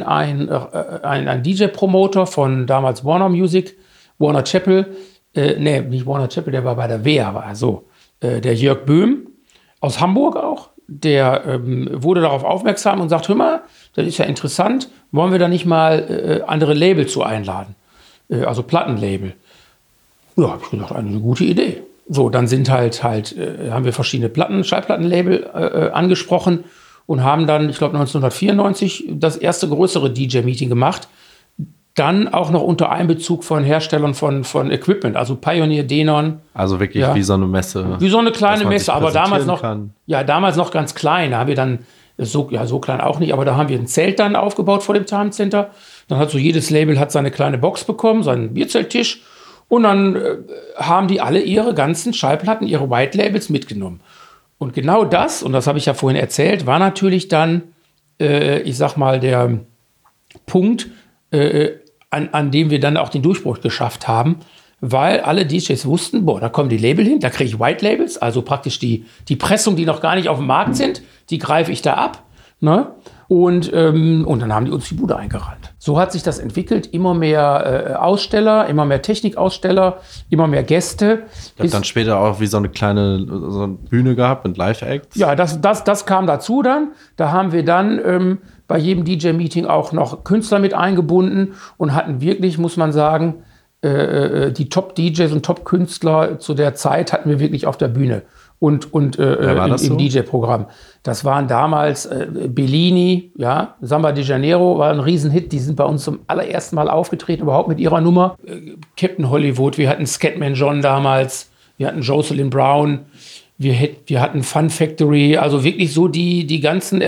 DJ-Promoter von damals Warner Chappell, nicht Warner Chappell, der war bei der WEA, der Jörg Böhm aus Hamburg auch, der wurde darauf aufmerksam und sagt, hör mal, das ist ja interessant, wollen wir da nicht mal andere Label zu einladen, also Plattenlabel. Ja, habe ich gedacht, eine gute Idee. So, dann haben wir verschiedene Schallplattenlabel angesprochen und haben dann, ich glaube 1994, das erste größere DJ-Meeting gemacht, dann auch noch unter Einbezug von Herstellern von Equipment, also Pioneer, Denon. Also wirklich wie so eine Messe. Wie so eine kleine Messe, aber damals noch, kann. damals noch ganz klein. Da haben wir dann, so klein auch nicht, aber da haben wir ein Zelt dann aufgebaut vor dem Time Center. Dann hat so jedes Label hat seine kleine Box bekommen, seinen Bierzelttisch. Und dann haben die alle ihre ganzen Schallplatten, ihre White Labels mitgenommen. Und genau das, und das habe ich ja vorhin erzählt, war natürlich dann, ich sag mal, der Punkt, an dem wir dann auch den Durchbruch geschafft haben, weil alle DJs wussten, da kommen die Label hin, da kriege ich White Labels, also praktisch die Pressung, die noch gar nicht auf dem Markt sind, die greife ich da ab. Ne? Und dann haben die uns die Bude eingerannt. So hat sich das entwickelt, immer mehr Aussteller, immer mehr Technikaussteller, immer mehr Gäste. Ihr habt dann später auch wie so eine kleine Bühne gehabt mit Live-Acts? Ja, das kam dazu dann. Da haben wir dann bei jedem DJ-Meeting auch noch Künstler mit eingebunden und hatten wirklich, muss man sagen, die Top-DJs und Top-Künstler zu der Zeit hatten wir wirklich auf der Bühne und im DJ-Programm. Das waren damals Bellini, Samba de Janeiro war ein Riesenhit. Die sind bei uns zum allerersten Mal aufgetreten, überhaupt mit ihrer Nummer. Captain Hollywood, wir hatten Scatman John damals, wir hatten Jocelyn Brown, wir hatten Fun Factory, also wirklich so die ganzen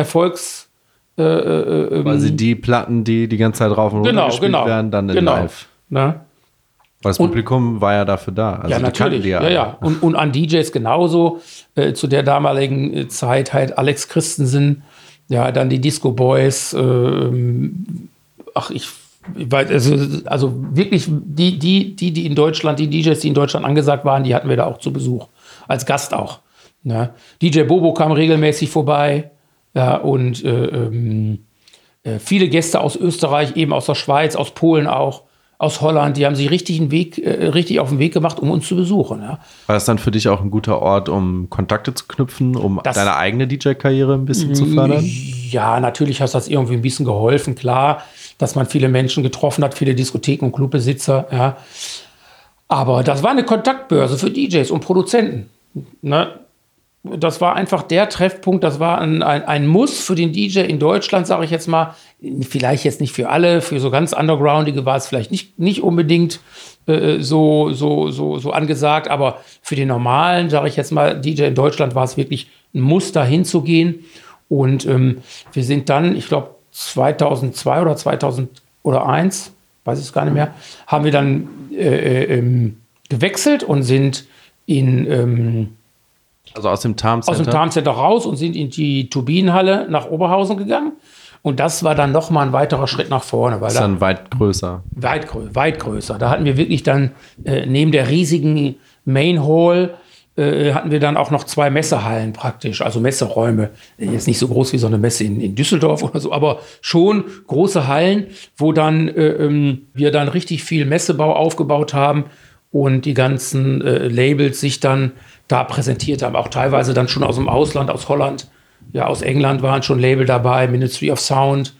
quasi die Platten, die ganze Zeit rauf und runter gespielt werden, dann in live. Ne? Weil das Publikum war ja dafür da. Also ja, natürlich. Und an DJs genauso. Zu der damaligen Zeit halt Alex Christensen, dann die Disco Boys. Ich weiß, also wirklich die in Deutschland, die DJs, die in Deutschland angesagt waren, die hatten wir da auch zu Besuch. Als Gast auch. Ne? DJ Bobo kam regelmäßig vorbei. Ja, und viele Gäste aus Österreich, eben aus der Schweiz, aus Polen auch, aus Holland, die haben sich richtig auf den Weg gemacht, um uns zu besuchen. Ja. War das dann für dich auch ein guter Ort, um Kontakte zu knüpfen, um deine eigene DJ-Karriere ein bisschen zu fördern? Ja, natürlich hat das irgendwie ein bisschen geholfen, klar, dass man viele Menschen getroffen hat, viele Diskotheken und Clubbesitzer. Ja. Aber das war eine Kontaktbörse für DJs und Produzenten. Ne? Das war einfach der Treffpunkt, das war ein Muss für den DJ in Deutschland, sage ich jetzt mal. Vielleicht jetzt nicht für alle, für so ganz Undergroundige war es vielleicht nicht unbedingt so angesagt, aber für den normalen, sage ich jetzt mal, DJ in Deutschland war es wirklich ein Muss, da hinzugehen. Und wir sind dann, ich glaube 2002 oder 2001, weiß ich es gar nicht mehr, haben wir dann gewechselt und sind also aus dem Time Center? Aus dem Time Center raus und sind in die Turbinenhalle nach Oberhausen gegangen. Und das war dann nochmal ein weiterer Schritt nach vorne. Weil das ist dann weit größer. Weit größer. Da hatten wir wirklich dann neben der riesigen Main Hall hatten wir dann auch noch 2 Messehallen praktisch, also Messeräume. Jetzt nicht so groß wie so eine Messe in Düsseldorf oder so, aber schon große Hallen, wo dann wir dann richtig viel Messebau aufgebaut haben und die ganzen Labels sich dann da präsentiert haben, auch teilweise dann schon aus dem Ausland, aus Holland, aus England waren schon Label dabei, Ministry of Sound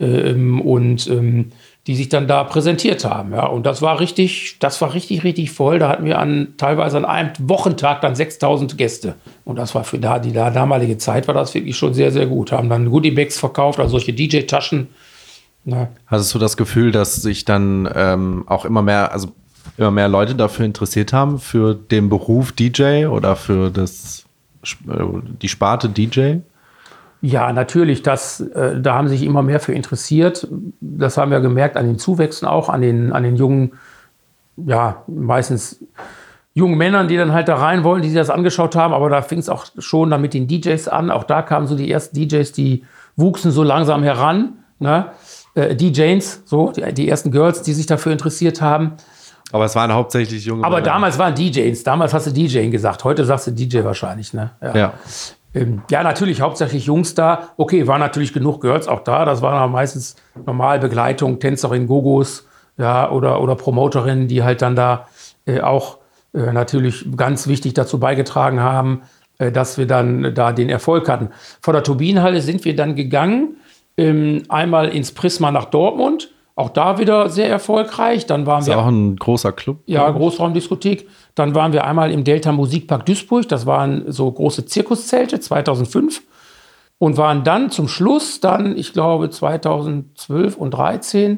die sich dann da präsentiert haben. Ja. Und das war richtig voll. Da hatten wir teilweise an einem Wochentag dann 6.000 Gäste. Und das war für die damalige Zeit war das wirklich schon sehr, sehr gut. Haben dann Goodie-Bags verkauft, also solche DJ-Taschen. Ja. Hattest du das Gefühl, dass sich dann auch immer mehr Leute dafür interessiert haben, für den Beruf DJ oder für die Sparte DJ? Ja, natürlich. Da haben sich immer mehr für interessiert. Das haben wir gemerkt an den Zuwächsen auch, an den jungen, meistens jungen Männern, die dann halt da rein wollen, die sich das angeschaut haben. Aber da fing es auch schon dann mit den DJs an. Auch da kamen so die ersten DJs, die wuchsen so langsam heran. Ne? DJs, so die ersten Girls, die sich dafür interessiert haben. Aber es waren hauptsächlich junge Männer. Aber damals waren DJs. Damals hast du DJing gesagt. Heute sagst du DJ wahrscheinlich. Ne? Ja. Ja, natürlich hauptsächlich Jungs da. Okay, waren natürlich genug Girls auch da. Das waren meistens normal Begleitung, Tänzerinnen, Gogos, oder Promoterinnen, die halt dann da auch natürlich ganz wichtig dazu beigetragen haben, dass wir dann da den Erfolg hatten. Von der Turbinenhalle sind wir dann gegangen, einmal ins Prisma nach Dortmund. Auch da wieder sehr erfolgreich. Dann waren das ist auch ein großer Club. Ja, Großraumdiskothek. Dann waren wir einmal im Delta Musikpark Duisburg. Das waren so große Zirkuszelte, 2005. Und waren dann zum Schluss, ich glaube 2012 und 2013,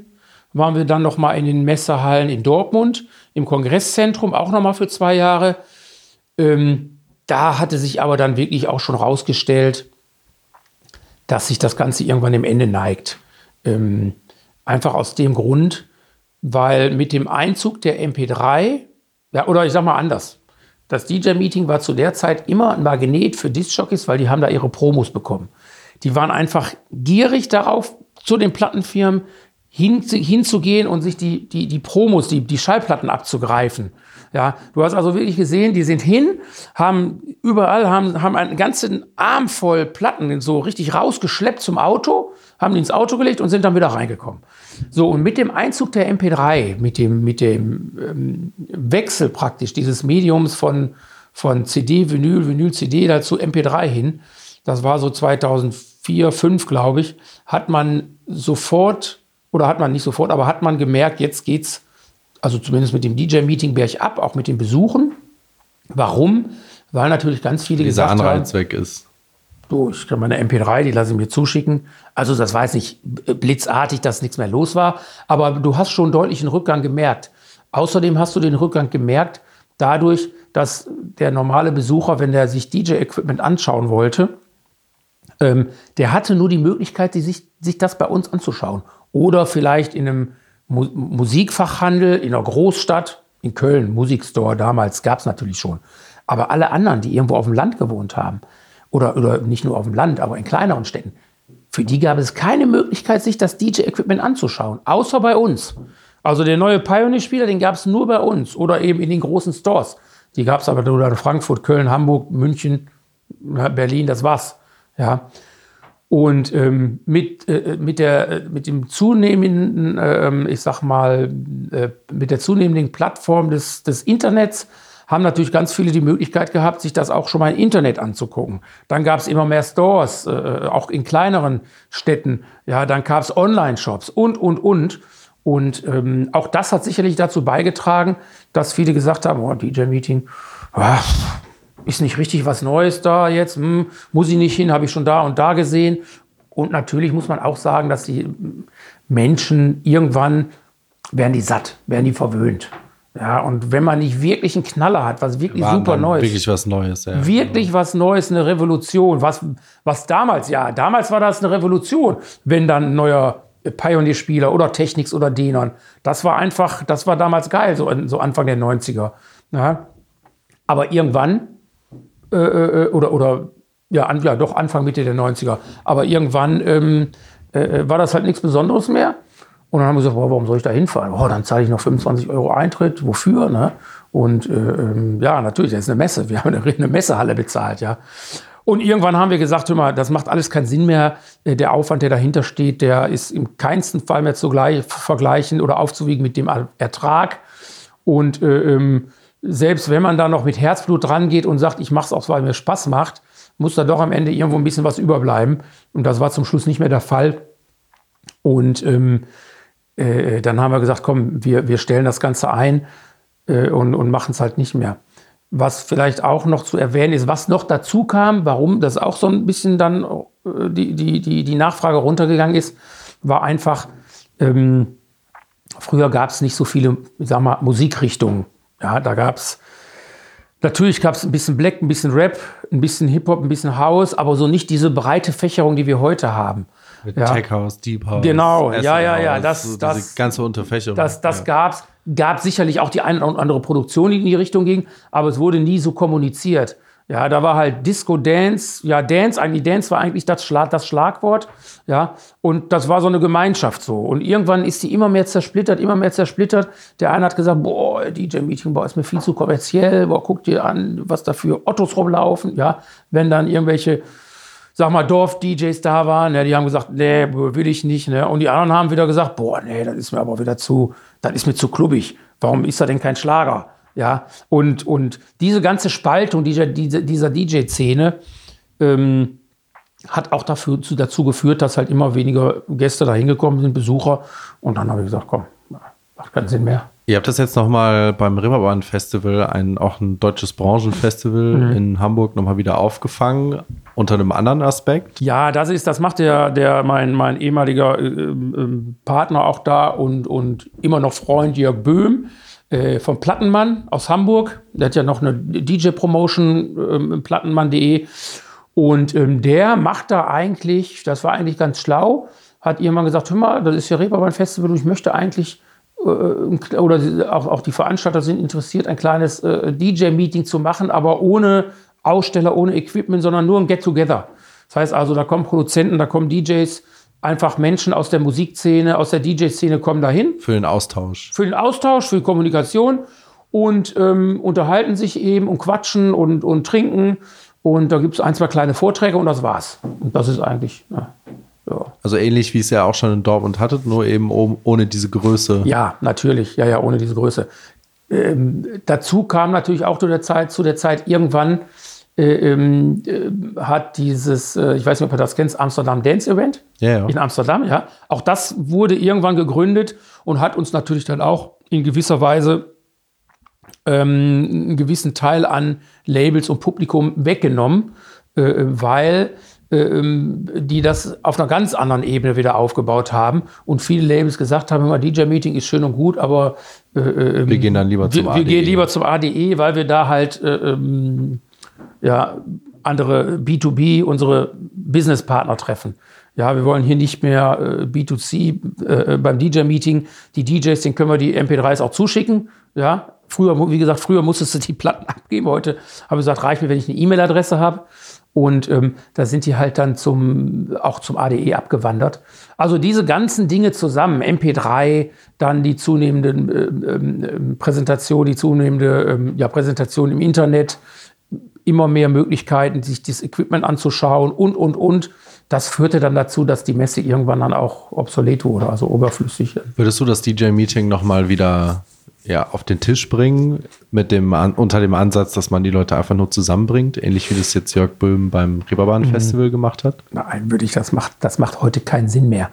waren wir dann nochmal in den Messehallen in Dortmund, im Kongresszentrum, auch nochmal für 2 Jahre. Da hatte sich aber dann wirklich auch schon rausgestellt, dass sich das Ganze irgendwann dem Ende neigt. Einfach aus dem Grund, weil mit dem Einzug der MP3, ja, oder ich sag mal anders, das DJ-Meeting war zu der Zeit immer ein Magnet für Diskjockeys, weil die haben da ihre Promos bekommen. Die waren einfach gierig darauf, zu den Plattenfirmen hinzugehen und sich die Promos, die Schallplatten abzugreifen. Ja, du hast also wirklich gesehen, die sind haben einen ganzen Arm voll Platten so richtig rausgeschleppt zum Auto, haben die ins Auto gelegt und sind dann wieder reingekommen. So, und mit dem Einzug der MP3, mit dem Wechsel praktisch dieses Mediums von CD, Vinyl, CD dazu MP3 hin, das war so 2004, 2005, glaube ich, hat man gemerkt, jetzt geht's, also zumindest mit dem DJ-Meeting bergab, auch mit den Besuchen. Warum? Weil natürlich ganz viele gesagt haben, dieser Anreiz weg ist. Du, ich kann meine MP3, die lasse ich mir zuschicken. Also das war jetzt nicht blitzartig, dass nichts mehr los war, aber du hast schon deutlich einen Rückgang gemerkt. Außerdem hast du den Rückgang gemerkt dadurch, dass der normale Besucher, wenn der sich DJ-Equipment anschauen wollte, der hatte nur die Möglichkeit, sich das bei uns anzuschauen. Oder vielleicht in einem Musikfachhandel in einer Großstadt, in Köln, Musikstore damals, gab es natürlich schon. Aber alle anderen, die irgendwo auf dem Land gewohnt haben, oder nicht nur auf dem Land, aber in kleineren Städten, für die gab es keine Möglichkeit, sich das DJ-Equipment anzuschauen, außer bei uns. Also der neue Pioneer-Spieler, den gab es nur bei uns oder eben in den großen Stores. Die gab es aber nur in Frankfurt, Köln, Hamburg, München, Berlin, das war's. Ja. Und mit dem zunehmenden, mit der zunehmenden Plattform des Internets haben natürlich ganz viele die Möglichkeit gehabt, sich das auch schon mal im Internet anzugucken. Dann gab es immer mehr Stores, auch in kleineren Städten. Ja, dann gab es Online-Shops und. Und auch das hat sicherlich dazu beigetragen, dass viele gesagt haben, oh, DJ-Meeting, ist nicht richtig was Neues da jetzt, muss ich nicht hin, habe ich schon da und da gesehen. Und natürlich muss man auch sagen, dass die Menschen irgendwann werden die satt, werden die verwöhnt. Ja, und wenn man nicht wirklich einen Knaller hat, was wirklich super Neues. Wirklich was Neues, ja. Wirklich was Neues, eine Revolution. Was damals war das eine Revolution, wenn dann ein neuer Pioneer-Spieler oder Technics oder Denon. Das war damals geil, so Anfang der 90er. Ja. Aber irgendwann, Anfang, Mitte der 90er. Aber irgendwann war das halt nichts Besonderes mehr. Und dann haben wir gesagt, warum soll ich da hinfahren? Dann zahle ich noch 25 € Eintritt. Wofür? Ne? Und natürlich, das ist eine Messe. Wir haben eine Messehalle bezahlt. Ja. Und irgendwann haben wir gesagt, hör mal, das macht alles keinen Sinn mehr. Der Aufwand, der dahinter steht, der ist im keinsten Fall mehr zu vergleichen oder aufzuwiegen mit dem Ertrag. Und selbst wenn man da noch mit Herzblut dran geht und sagt, ich mache es auch, weil mir Spaß macht, muss da doch am Ende irgendwo ein bisschen was überbleiben. Und das war zum Schluss nicht mehr der Fall. Und dann haben wir gesagt, komm, wir stellen das Ganze ein und machen es halt nicht mehr. Was vielleicht auch noch zu erwähnen ist, was noch dazu kam, warum das auch so ein bisschen dann die Nachfrage runtergegangen ist, war einfach, früher gab es nicht so viele, Musikrichtungen. Ja, natürlich gab es ein bisschen Black, ein bisschen Rap, ein bisschen Hip-Hop, ein bisschen House, aber so nicht diese breite Fächerung, die wir heute haben. Mit Tech House, Deep House. Genau, Acid House, diese ganze Unterfächerung. Das gab sicherlich auch die eine oder andere Produktion, die in die Richtung ging, aber es wurde nie so kommuniziert. Ja, da war halt Disco, Dance, Dance war eigentlich das Schlagwort, ja, und das war so eine Gemeinschaft so. Und irgendwann ist die immer mehr zersplittert. Der eine hat gesagt, DJ-Meeting, ist mir viel zu kommerziell, guck dir an, was da für Ottos rumlaufen, ja, wenn dann irgendwelche, Dorf-DJs da waren, ja, die haben gesagt, nee, will ich nicht, ne, und die anderen haben wieder gesagt, das ist mir aber wieder das ist mir zu klubbig, warum ist da denn kein Schlager? Ja, und diese ganze Spaltung dieser DJ-Szene hat auch dazu geführt, dass halt immer weniger Gäste da hingekommen sind, Besucher. Und dann habe ich gesagt, komm, macht keinen Sinn mehr. Ihr habt das jetzt nochmal beim Reeperbahn Festival, auch ein deutsches Branchenfestival in Hamburg, nochmal wieder aufgefangen. unter einem anderen Aspekt? Ja, das macht mein ehemaliger Partner auch da und immer noch Freund Jörg Böhm vom Plattenmann aus Hamburg. Der hat ja noch eine DJ-Promotion, plattenmann.de. Und der macht da eigentlich, das war eigentlich ganz schlau, hat irgendwann gesagt, hör mal, das ist ja Reeperbahn-Festival und ich möchte eigentlich, oder auch die Veranstalter sind interessiert, ein kleines DJ-Meeting zu machen, aber ohne Aussteller, ohne Equipment, sondern nur ein Get-Together. Das heißt also, da kommen Produzenten, da kommen DJs, einfach Menschen aus der Musikszene, aus der DJ-Szene kommen dahin. Für den Austausch. Für die Kommunikation und unterhalten sich eben und quatschen und trinken. Und da gibt es 1, 2 kleine Vorträge und das war's. Und das ist eigentlich, ja. Also ähnlich wie es ja auch schon in Dortmund hattet, nur eben ohne diese Größe. Ja, natürlich. Ja, ohne diese Größe. Dazu kam natürlich auch zu der Zeit irgendwann hat dieses, ich weiß nicht, ob ihr das kennt, Amsterdam Dance Event in Amsterdam, ja. Auch das wurde irgendwann gegründet und hat uns natürlich dann auch in gewisser Weise einen gewissen Teil an Labels und Publikum weggenommen, weil die das auf einer ganz anderen Ebene wieder aufgebaut haben und viele Labels gesagt haben, immer DJ-Meeting ist schön und gut, aber wir gehen dann lieber zum ADE. Wir gehen lieber zum ADE, weil wir da halt andere B2B, unsere Businesspartner treffen. Ja, wir wollen hier nicht mehr B2C beim DJ-Meeting. Die DJs, denen können wir die MP3s auch zuschicken. Ja, früher musstest du die Platten abgeben. Heute habe ich gesagt, reicht mir, wenn ich eine E-Mail-Adresse habe. Und da sind die halt dann auch zum ADE abgewandert. Also diese ganzen Dinge zusammen, MP3, dann die zunehmende Präsentation, Präsentation im Internet, immer mehr Möglichkeiten, sich das Equipment anzuschauen und. Das führte dann dazu, dass die Messe irgendwann dann auch obsolet wurde, also oberflüssig. Würdest du das DJ-Meeting nochmal wieder auf den Tisch bringen, unter dem Ansatz, dass man die Leute einfach nur zusammenbringt, ähnlich wie das jetzt Jörg Böhm beim Reeperbahn-Festival gemacht hat? Nein, das macht heute keinen Sinn mehr.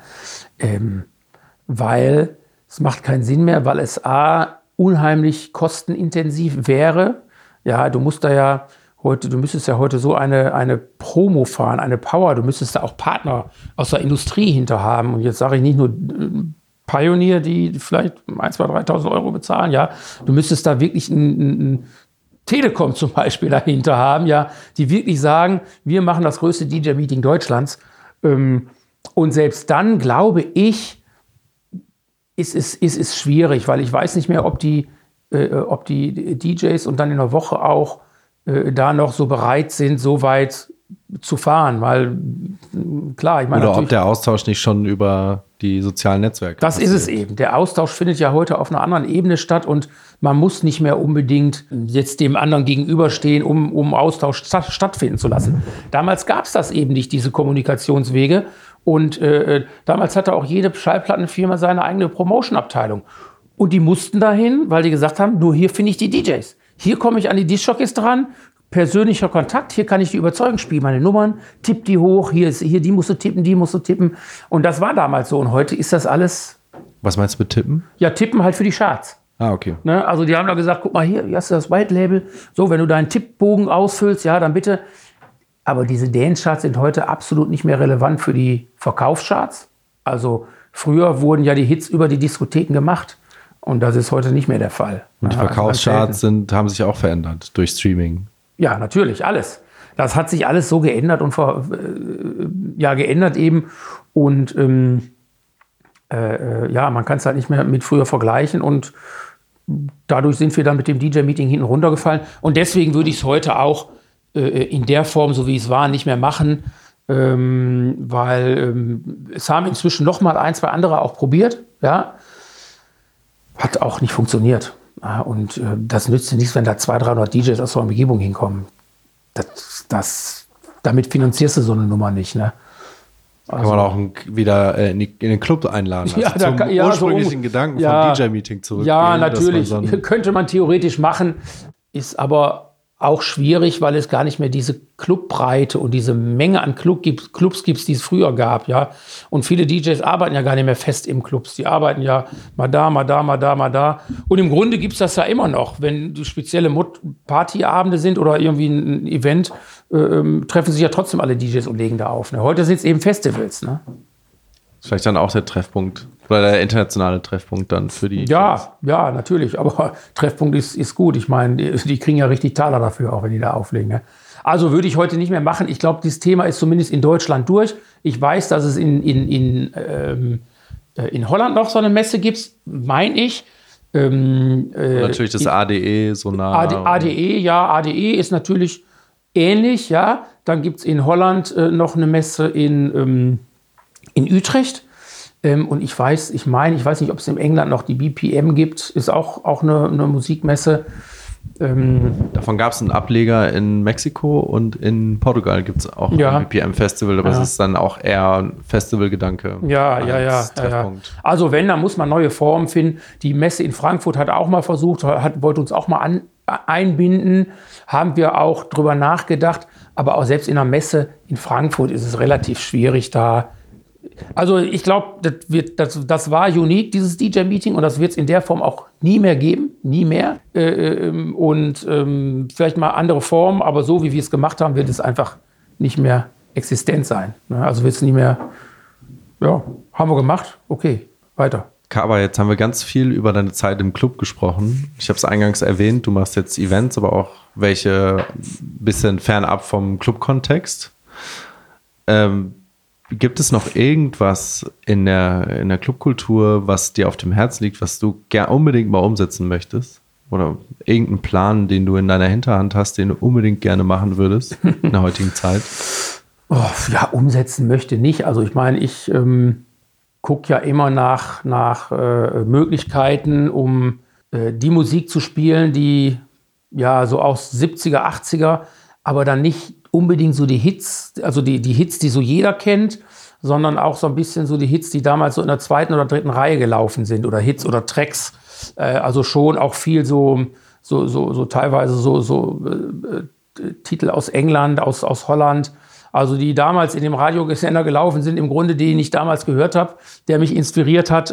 Weil es unheimlich kostenintensiv wäre. Ja, du müsstest ja heute so eine Promo fahren, eine Power, du müsstest da auch Partner aus der Industrie hinter haben. Und jetzt sage ich nicht nur Pioneer, die vielleicht 1.000, 2.000, 3.000 Euro bezahlen, ja. Du müsstest da wirklich ein Telekom zum Beispiel dahinter haben, ja, die wirklich sagen, wir machen das größte DJ-Meeting Deutschlands. Und selbst dann, glaube ich, ist es schwierig, weil ich weiß nicht mehr, ob die DJs und dann in der Woche auch da noch so bereit sind, so weit zu fahren, weil klar, ich meine. Oder ob der Austausch nicht schon über die sozialen Netzwerke Das passiert. Ist es eben. Der Austausch findet ja heute auf einer anderen Ebene statt und man muss nicht mehr unbedingt jetzt dem anderen gegenüberstehen, um Austausch stattfinden zu lassen. Damals gab es das eben nicht, diese Kommunikationswege. Und damals hatte auch jede Schallplattenfirma seine eigene Promotion-Abteilung. Und die mussten dahin, weil die gesagt haben, nur hier finde ich die DJs. Hier komme ich an die Discjockeys dran, persönlicher Kontakt, hier kann ich die überzeugen, spiele meine Nummern, tipp die hoch, hier die musst du tippen. Und das war damals so. Und heute ist das alles. Was meinst du mit tippen? Ja, tippen halt für die Charts. Ah, okay. Ne? Also die haben da gesagt, guck mal hier hast du das White Label. So, wenn du deinen Tippbogen ausfüllst, ja, dann bitte. Aber diese Dance-Charts sind heute absolut nicht mehr relevant für die Verkaufscharts. Also früher wurden ja die Hits über die Diskotheken gemacht. Und das ist heute nicht mehr der Fall. Und die Verkaufscharts haben sich auch verändert durch Streaming. Ja, natürlich, alles. Das hat sich alles so geändert und geändert eben. Und man kann es halt nicht mehr mit früher vergleichen. Und dadurch sind wir dann mit dem DJ-Meeting hinten runtergefallen. Und deswegen würde ich es heute auch in der Form, so wie es war, nicht mehr machen. Weil es haben inzwischen noch mal 1, 2 andere auch probiert. Ja. Hat auch nicht funktioniert. Ja, und das nützt dir nichts, wenn da 200, 300 DJs aus der Umgebung hinkommen. Damit finanzierst du so eine Nummer nicht. Ne? Also, kann man auch wieder in den Club einladen. Also zum ursprünglichen Gedanken von DJ-Meeting zurück. Ja, natürlich. Könnte man theoretisch machen, ist aber auch schwierig, weil es gar nicht mehr diese Clubbreite und diese Menge an Clubs gibt, die es früher gab, ja. Und viele DJs arbeiten ja gar nicht mehr fest im Clubs. Die arbeiten ja mal da, mal da, mal da, mal da. Und im Grunde gibt es das ja immer noch. Wenn die spezielle Partyabende sind oder irgendwie ein Event, treffen sich ja trotzdem alle DJs und legen da auf. Ne? Heute sind es eben Festivals, ne? Vielleicht dann auch der Treffpunkt oder der internationale Treffpunkt dann für die. Ja, natürlich. Aber Treffpunkt ist gut. Ich meine, die kriegen ja richtig Taler dafür, auch wenn die da auflegen. Ne? Also würde ich heute nicht mehr machen. Ich glaube, dieses Thema ist zumindest in Deutschland durch. Ich weiß, dass es in Holland noch so eine Messe gibt, meine ich. Natürlich das ADE, Sonar. ADE ist natürlich ähnlich, ja. Dann gibt es in Holland noch eine Messe in Utrecht. Und ich weiß nicht, ob es in England noch die BPM gibt, ist auch eine Musikmesse. Davon gab es einen Ableger in Mexiko und in Portugal gibt es auch ein BPM-Festival, aber es ist dann auch eher ein Festivalgedanke. Ja. Also wenn, dann muss man neue Formen finden. Die Messe in Frankfurt hat auch mal versucht, wollte uns auch mal einbinden, haben wir auch drüber nachgedacht, aber auch selbst in einer Messe in Frankfurt ist es relativ schwierig da. Also ich glaube, das war unique, dieses DJ-Meeting, und das wird es in der Form auch nie mehr geben, nie mehr. Vielleicht mal andere Formen, aber so wie wir es gemacht haben, wird es einfach nicht mehr existent sein. Also wird es nie mehr, haben wir gemacht, okay, weiter. Kaba, jetzt haben wir ganz viel über deine Zeit im Club gesprochen. Ich habe es eingangs erwähnt, du machst jetzt Events, aber auch welche ein bisschen fernab vom Club-Kontext. Gibt es noch irgendwas in der Clubkultur, was dir auf dem Herzen liegt, was du unbedingt mal umsetzen möchtest? Oder irgendeinen Plan, den du in deiner Hinterhand hast, den du unbedingt gerne machen würdest in der heutigen Zeit? Umsetzen möchte nicht. Also ich meine, ich gucke ja immer nach Möglichkeiten, um die Musik zu spielen, die ja so aus 70er, 80er, aber dann nicht unbedingt so die Hits, also die Hits, die so jeder kennt, sondern auch so ein bisschen so die Hits, die damals so in der 2. oder 3. Reihe gelaufen sind, oder Hits oder Tracks. Also schon auch viel so teilweise so Titel aus England, aus Holland, also die damals in dem Radiosender gelaufen sind, im Grunde den ich damals gehört habe, der mich inspiriert hat,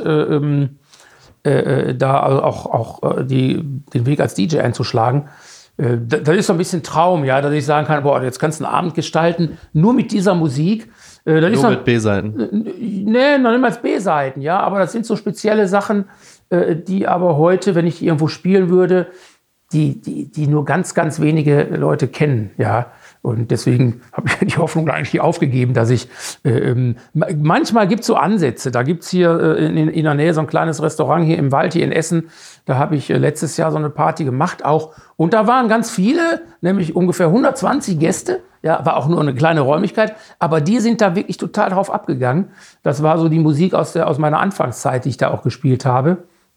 da auch den Weg als DJ einzuschlagen. Das ist so ein bisschen Traum, ja, dass ich sagen kann, jetzt kannst du einen Abend gestalten, nur mit dieser Musik. Nur mit B-Seiten? Nee, noch nicht mal als B-Seiten, ja, aber das sind so spezielle Sachen, die aber heute, wenn ich die irgendwo spielen würde, die nur ganz, ganz wenige Leute kennen, ja. Und deswegen habe ich die Hoffnung eigentlich aufgegeben, dass ich, manchmal gibt es so Ansätze. Da gibt es hier in der Nähe so ein kleines Restaurant hier im Wald, hier in Essen. Da habe ich letztes Jahr so eine Party gemacht auch. Und da waren ganz viele, nämlich ungefähr 120 Gäste. Ja, war auch nur eine kleine Räumlichkeit. Aber die sind da wirklich total drauf abgegangen. Das war so die Musik aus meiner Anfangszeit, die ich da auch gespielt habe.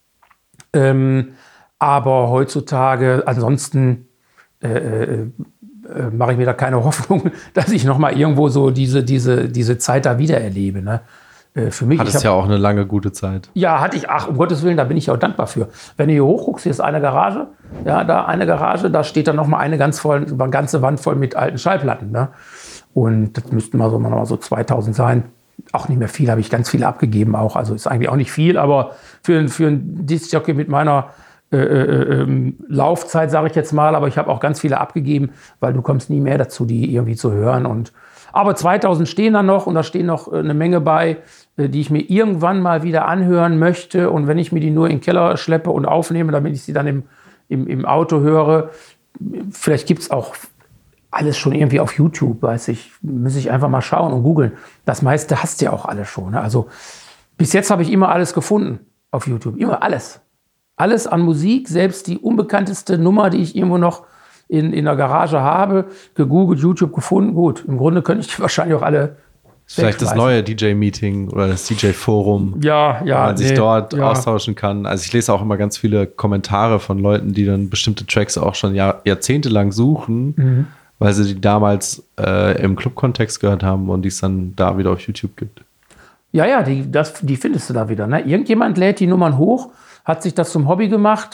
Aber heutzutage, ansonsten mache ich mir da keine Hoffnung, dass ich noch mal irgendwo so diese Zeit da wieder erlebe. Ne? Für mich. Hattest ja auch eine lange, gute Zeit. Ja, hatte ich. Ach, um Gottes Willen, da bin ich auch dankbar für. Wenn du hier hochguckst, hier ist eine Garage. Ja, da steht dann noch mal eine ganze Wand voll mit alten Schallplatten. Ne? Und das müssten mal so 2000 sein. Auch nicht mehr viel, habe ich ganz viele abgegeben auch. Also ist eigentlich auch nicht viel, aber für einen Disc-Jockey mit meiner Laufzeit, sage ich jetzt mal, aber ich habe auch ganz viele abgegeben, weil du kommst nie mehr dazu, die irgendwie zu hören. Aber 2000 stehen da noch, und da stehen noch eine Menge bei, die ich mir irgendwann mal wieder anhören möchte. Und wenn ich mir die nur in den Keller schleppe und aufnehme, damit ich sie dann im Auto höre, vielleicht gibt es auch alles schon irgendwie auf YouTube, weiß ich, muss ich einfach mal schauen und googeln. Das meiste hast du ja auch alles schon. Ne? Also bis jetzt habe ich immer alles gefunden auf YouTube, immer alles. Alles an Musik, selbst die unbekannteste Nummer, die ich irgendwo noch in der Garage habe, gegoogelt, YouTube gefunden. Gut, im Grunde könnte ich die wahrscheinlich auch alle vielleicht das neue DJ-Meeting oder das DJ-Forum, wo man sich dort austauschen kann. Also ich lese auch immer ganz viele Kommentare von Leuten, die dann bestimmte Tracks auch schon jahrzehntelang suchen, weil sie die damals im Club-Kontext gehört haben und die es dann da wieder auf YouTube gibt. Ja, die findest du da wieder. Ne? Irgendjemand lädt die Nummern hoch, hat sich das zum Hobby gemacht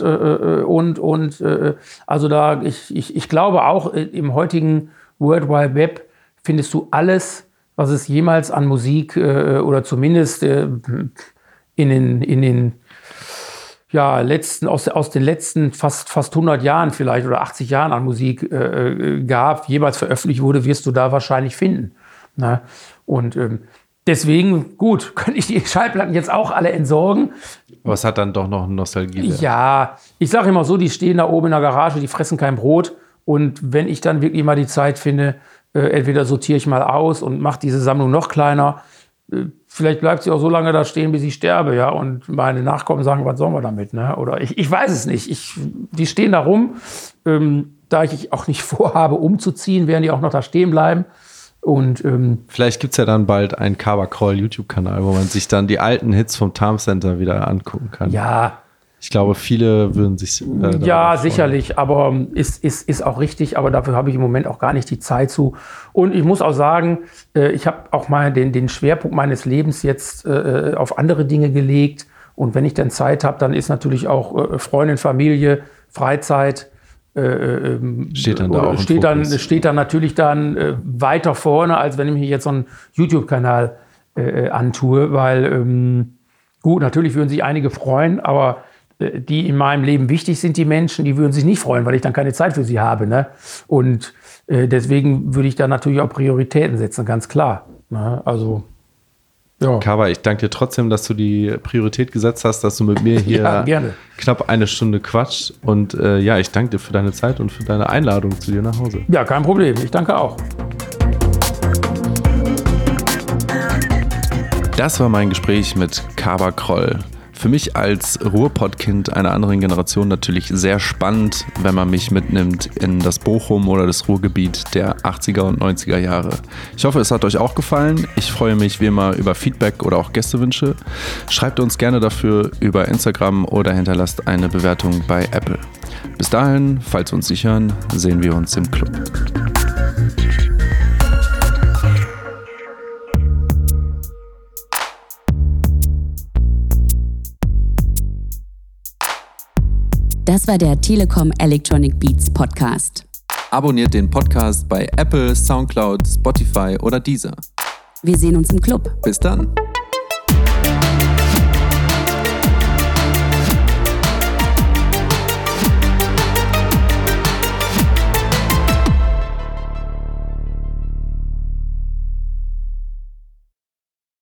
also da, ich glaube auch im heutigen World Wide Web findest du alles, was es jemals an Musik oder zumindest in den letzten, aus den letzten fast 100 Jahren vielleicht oder 80 Jahren an Musik gab, jeweils veröffentlicht wurde, wirst du da wahrscheinlich finden. Ne? Und deswegen, gut, könnte ich die Schallplatten jetzt auch alle entsorgen. Aber es hat dann doch noch eine Nostalgie. Ja, ich sage immer so, die stehen da oben in der Garage, die fressen kein Brot. Und wenn ich dann wirklich mal die Zeit finde, entweder sortiere ich mal aus und mache diese Sammlung noch kleiner. Vielleicht bleibt sie auch so lange da stehen, bis ich sterbe, ja. Und meine Nachkommen sagen, was sollen wir damit, ne? Oder ich weiß es nicht. Die stehen da rum. Da ich auch nicht vorhabe, umzuziehen, werden die auch noch da stehen bleiben. Und vielleicht gibt es ja dann bald einen Carver Kroll YouTube-Kanal, wo man sich dann die alten Hits vom Time Center wieder angucken kann. Ja. Ich glaube, viele würden sich ja, sicherlich, aber ist auch richtig, aber dafür habe ich im Moment auch gar nicht die Zeit zu. Und ich muss auch sagen, ich habe auch mal den Schwerpunkt meines Lebens jetzt auf andere Dinge gelegt. Und wenn ich dann Zeit habe, dann ist natürlich auch Freundin, Familie, Freizeit, steht dann natürlich weiter vorne, als wenn ich mich jetzt so einen YouTube-Kanal antue, weil gut, natürlich würden sich einige freuen, aber die in meinem Leben wichtig sind, die Menschen, die würden sich nicht freuen, weil ich dann keine Zeit für sie habe. Ne? Und deswegen würde ich da natürlich auch Prioritäten setzen, ganz klar. Ne? Also ja. Carver, ich danke dir trotzdem, dass du die Priorität gesetzt hast, dass du mit mir hier knapp eine Stunde quatscht. Und ich danke dir für deine Zeit und für deine Einladung zu dir nach Hause. Ja, kein Problem. Ich danke auch. Das war mein Gespräch mit Carver Kroll. Für mich als Ruhrpott-Kind einer anderen Generation natürlich sehr spannend, wenn man mich mitnimmt in das Bochum oder das Ruhrgebiet der 80er und 90er Jahre. Ich hoffe, es hat euch auch gefallen. Ich freue mich wie immer über Feedback oder auch Gästewünsche. Schreibt uns gerne dafür über Instagram oder hinterlasst eine Bewertung bei Apple. Bis dahin, falls wir uns nicht hören, sehen wir uns im Club. Das war der Telekom Electronic Beats Podcast. Abonniert den Podcast bei Apple, Soundcloud, Spotify oder Deezer. Wir sehen uns im Club. Bis dann.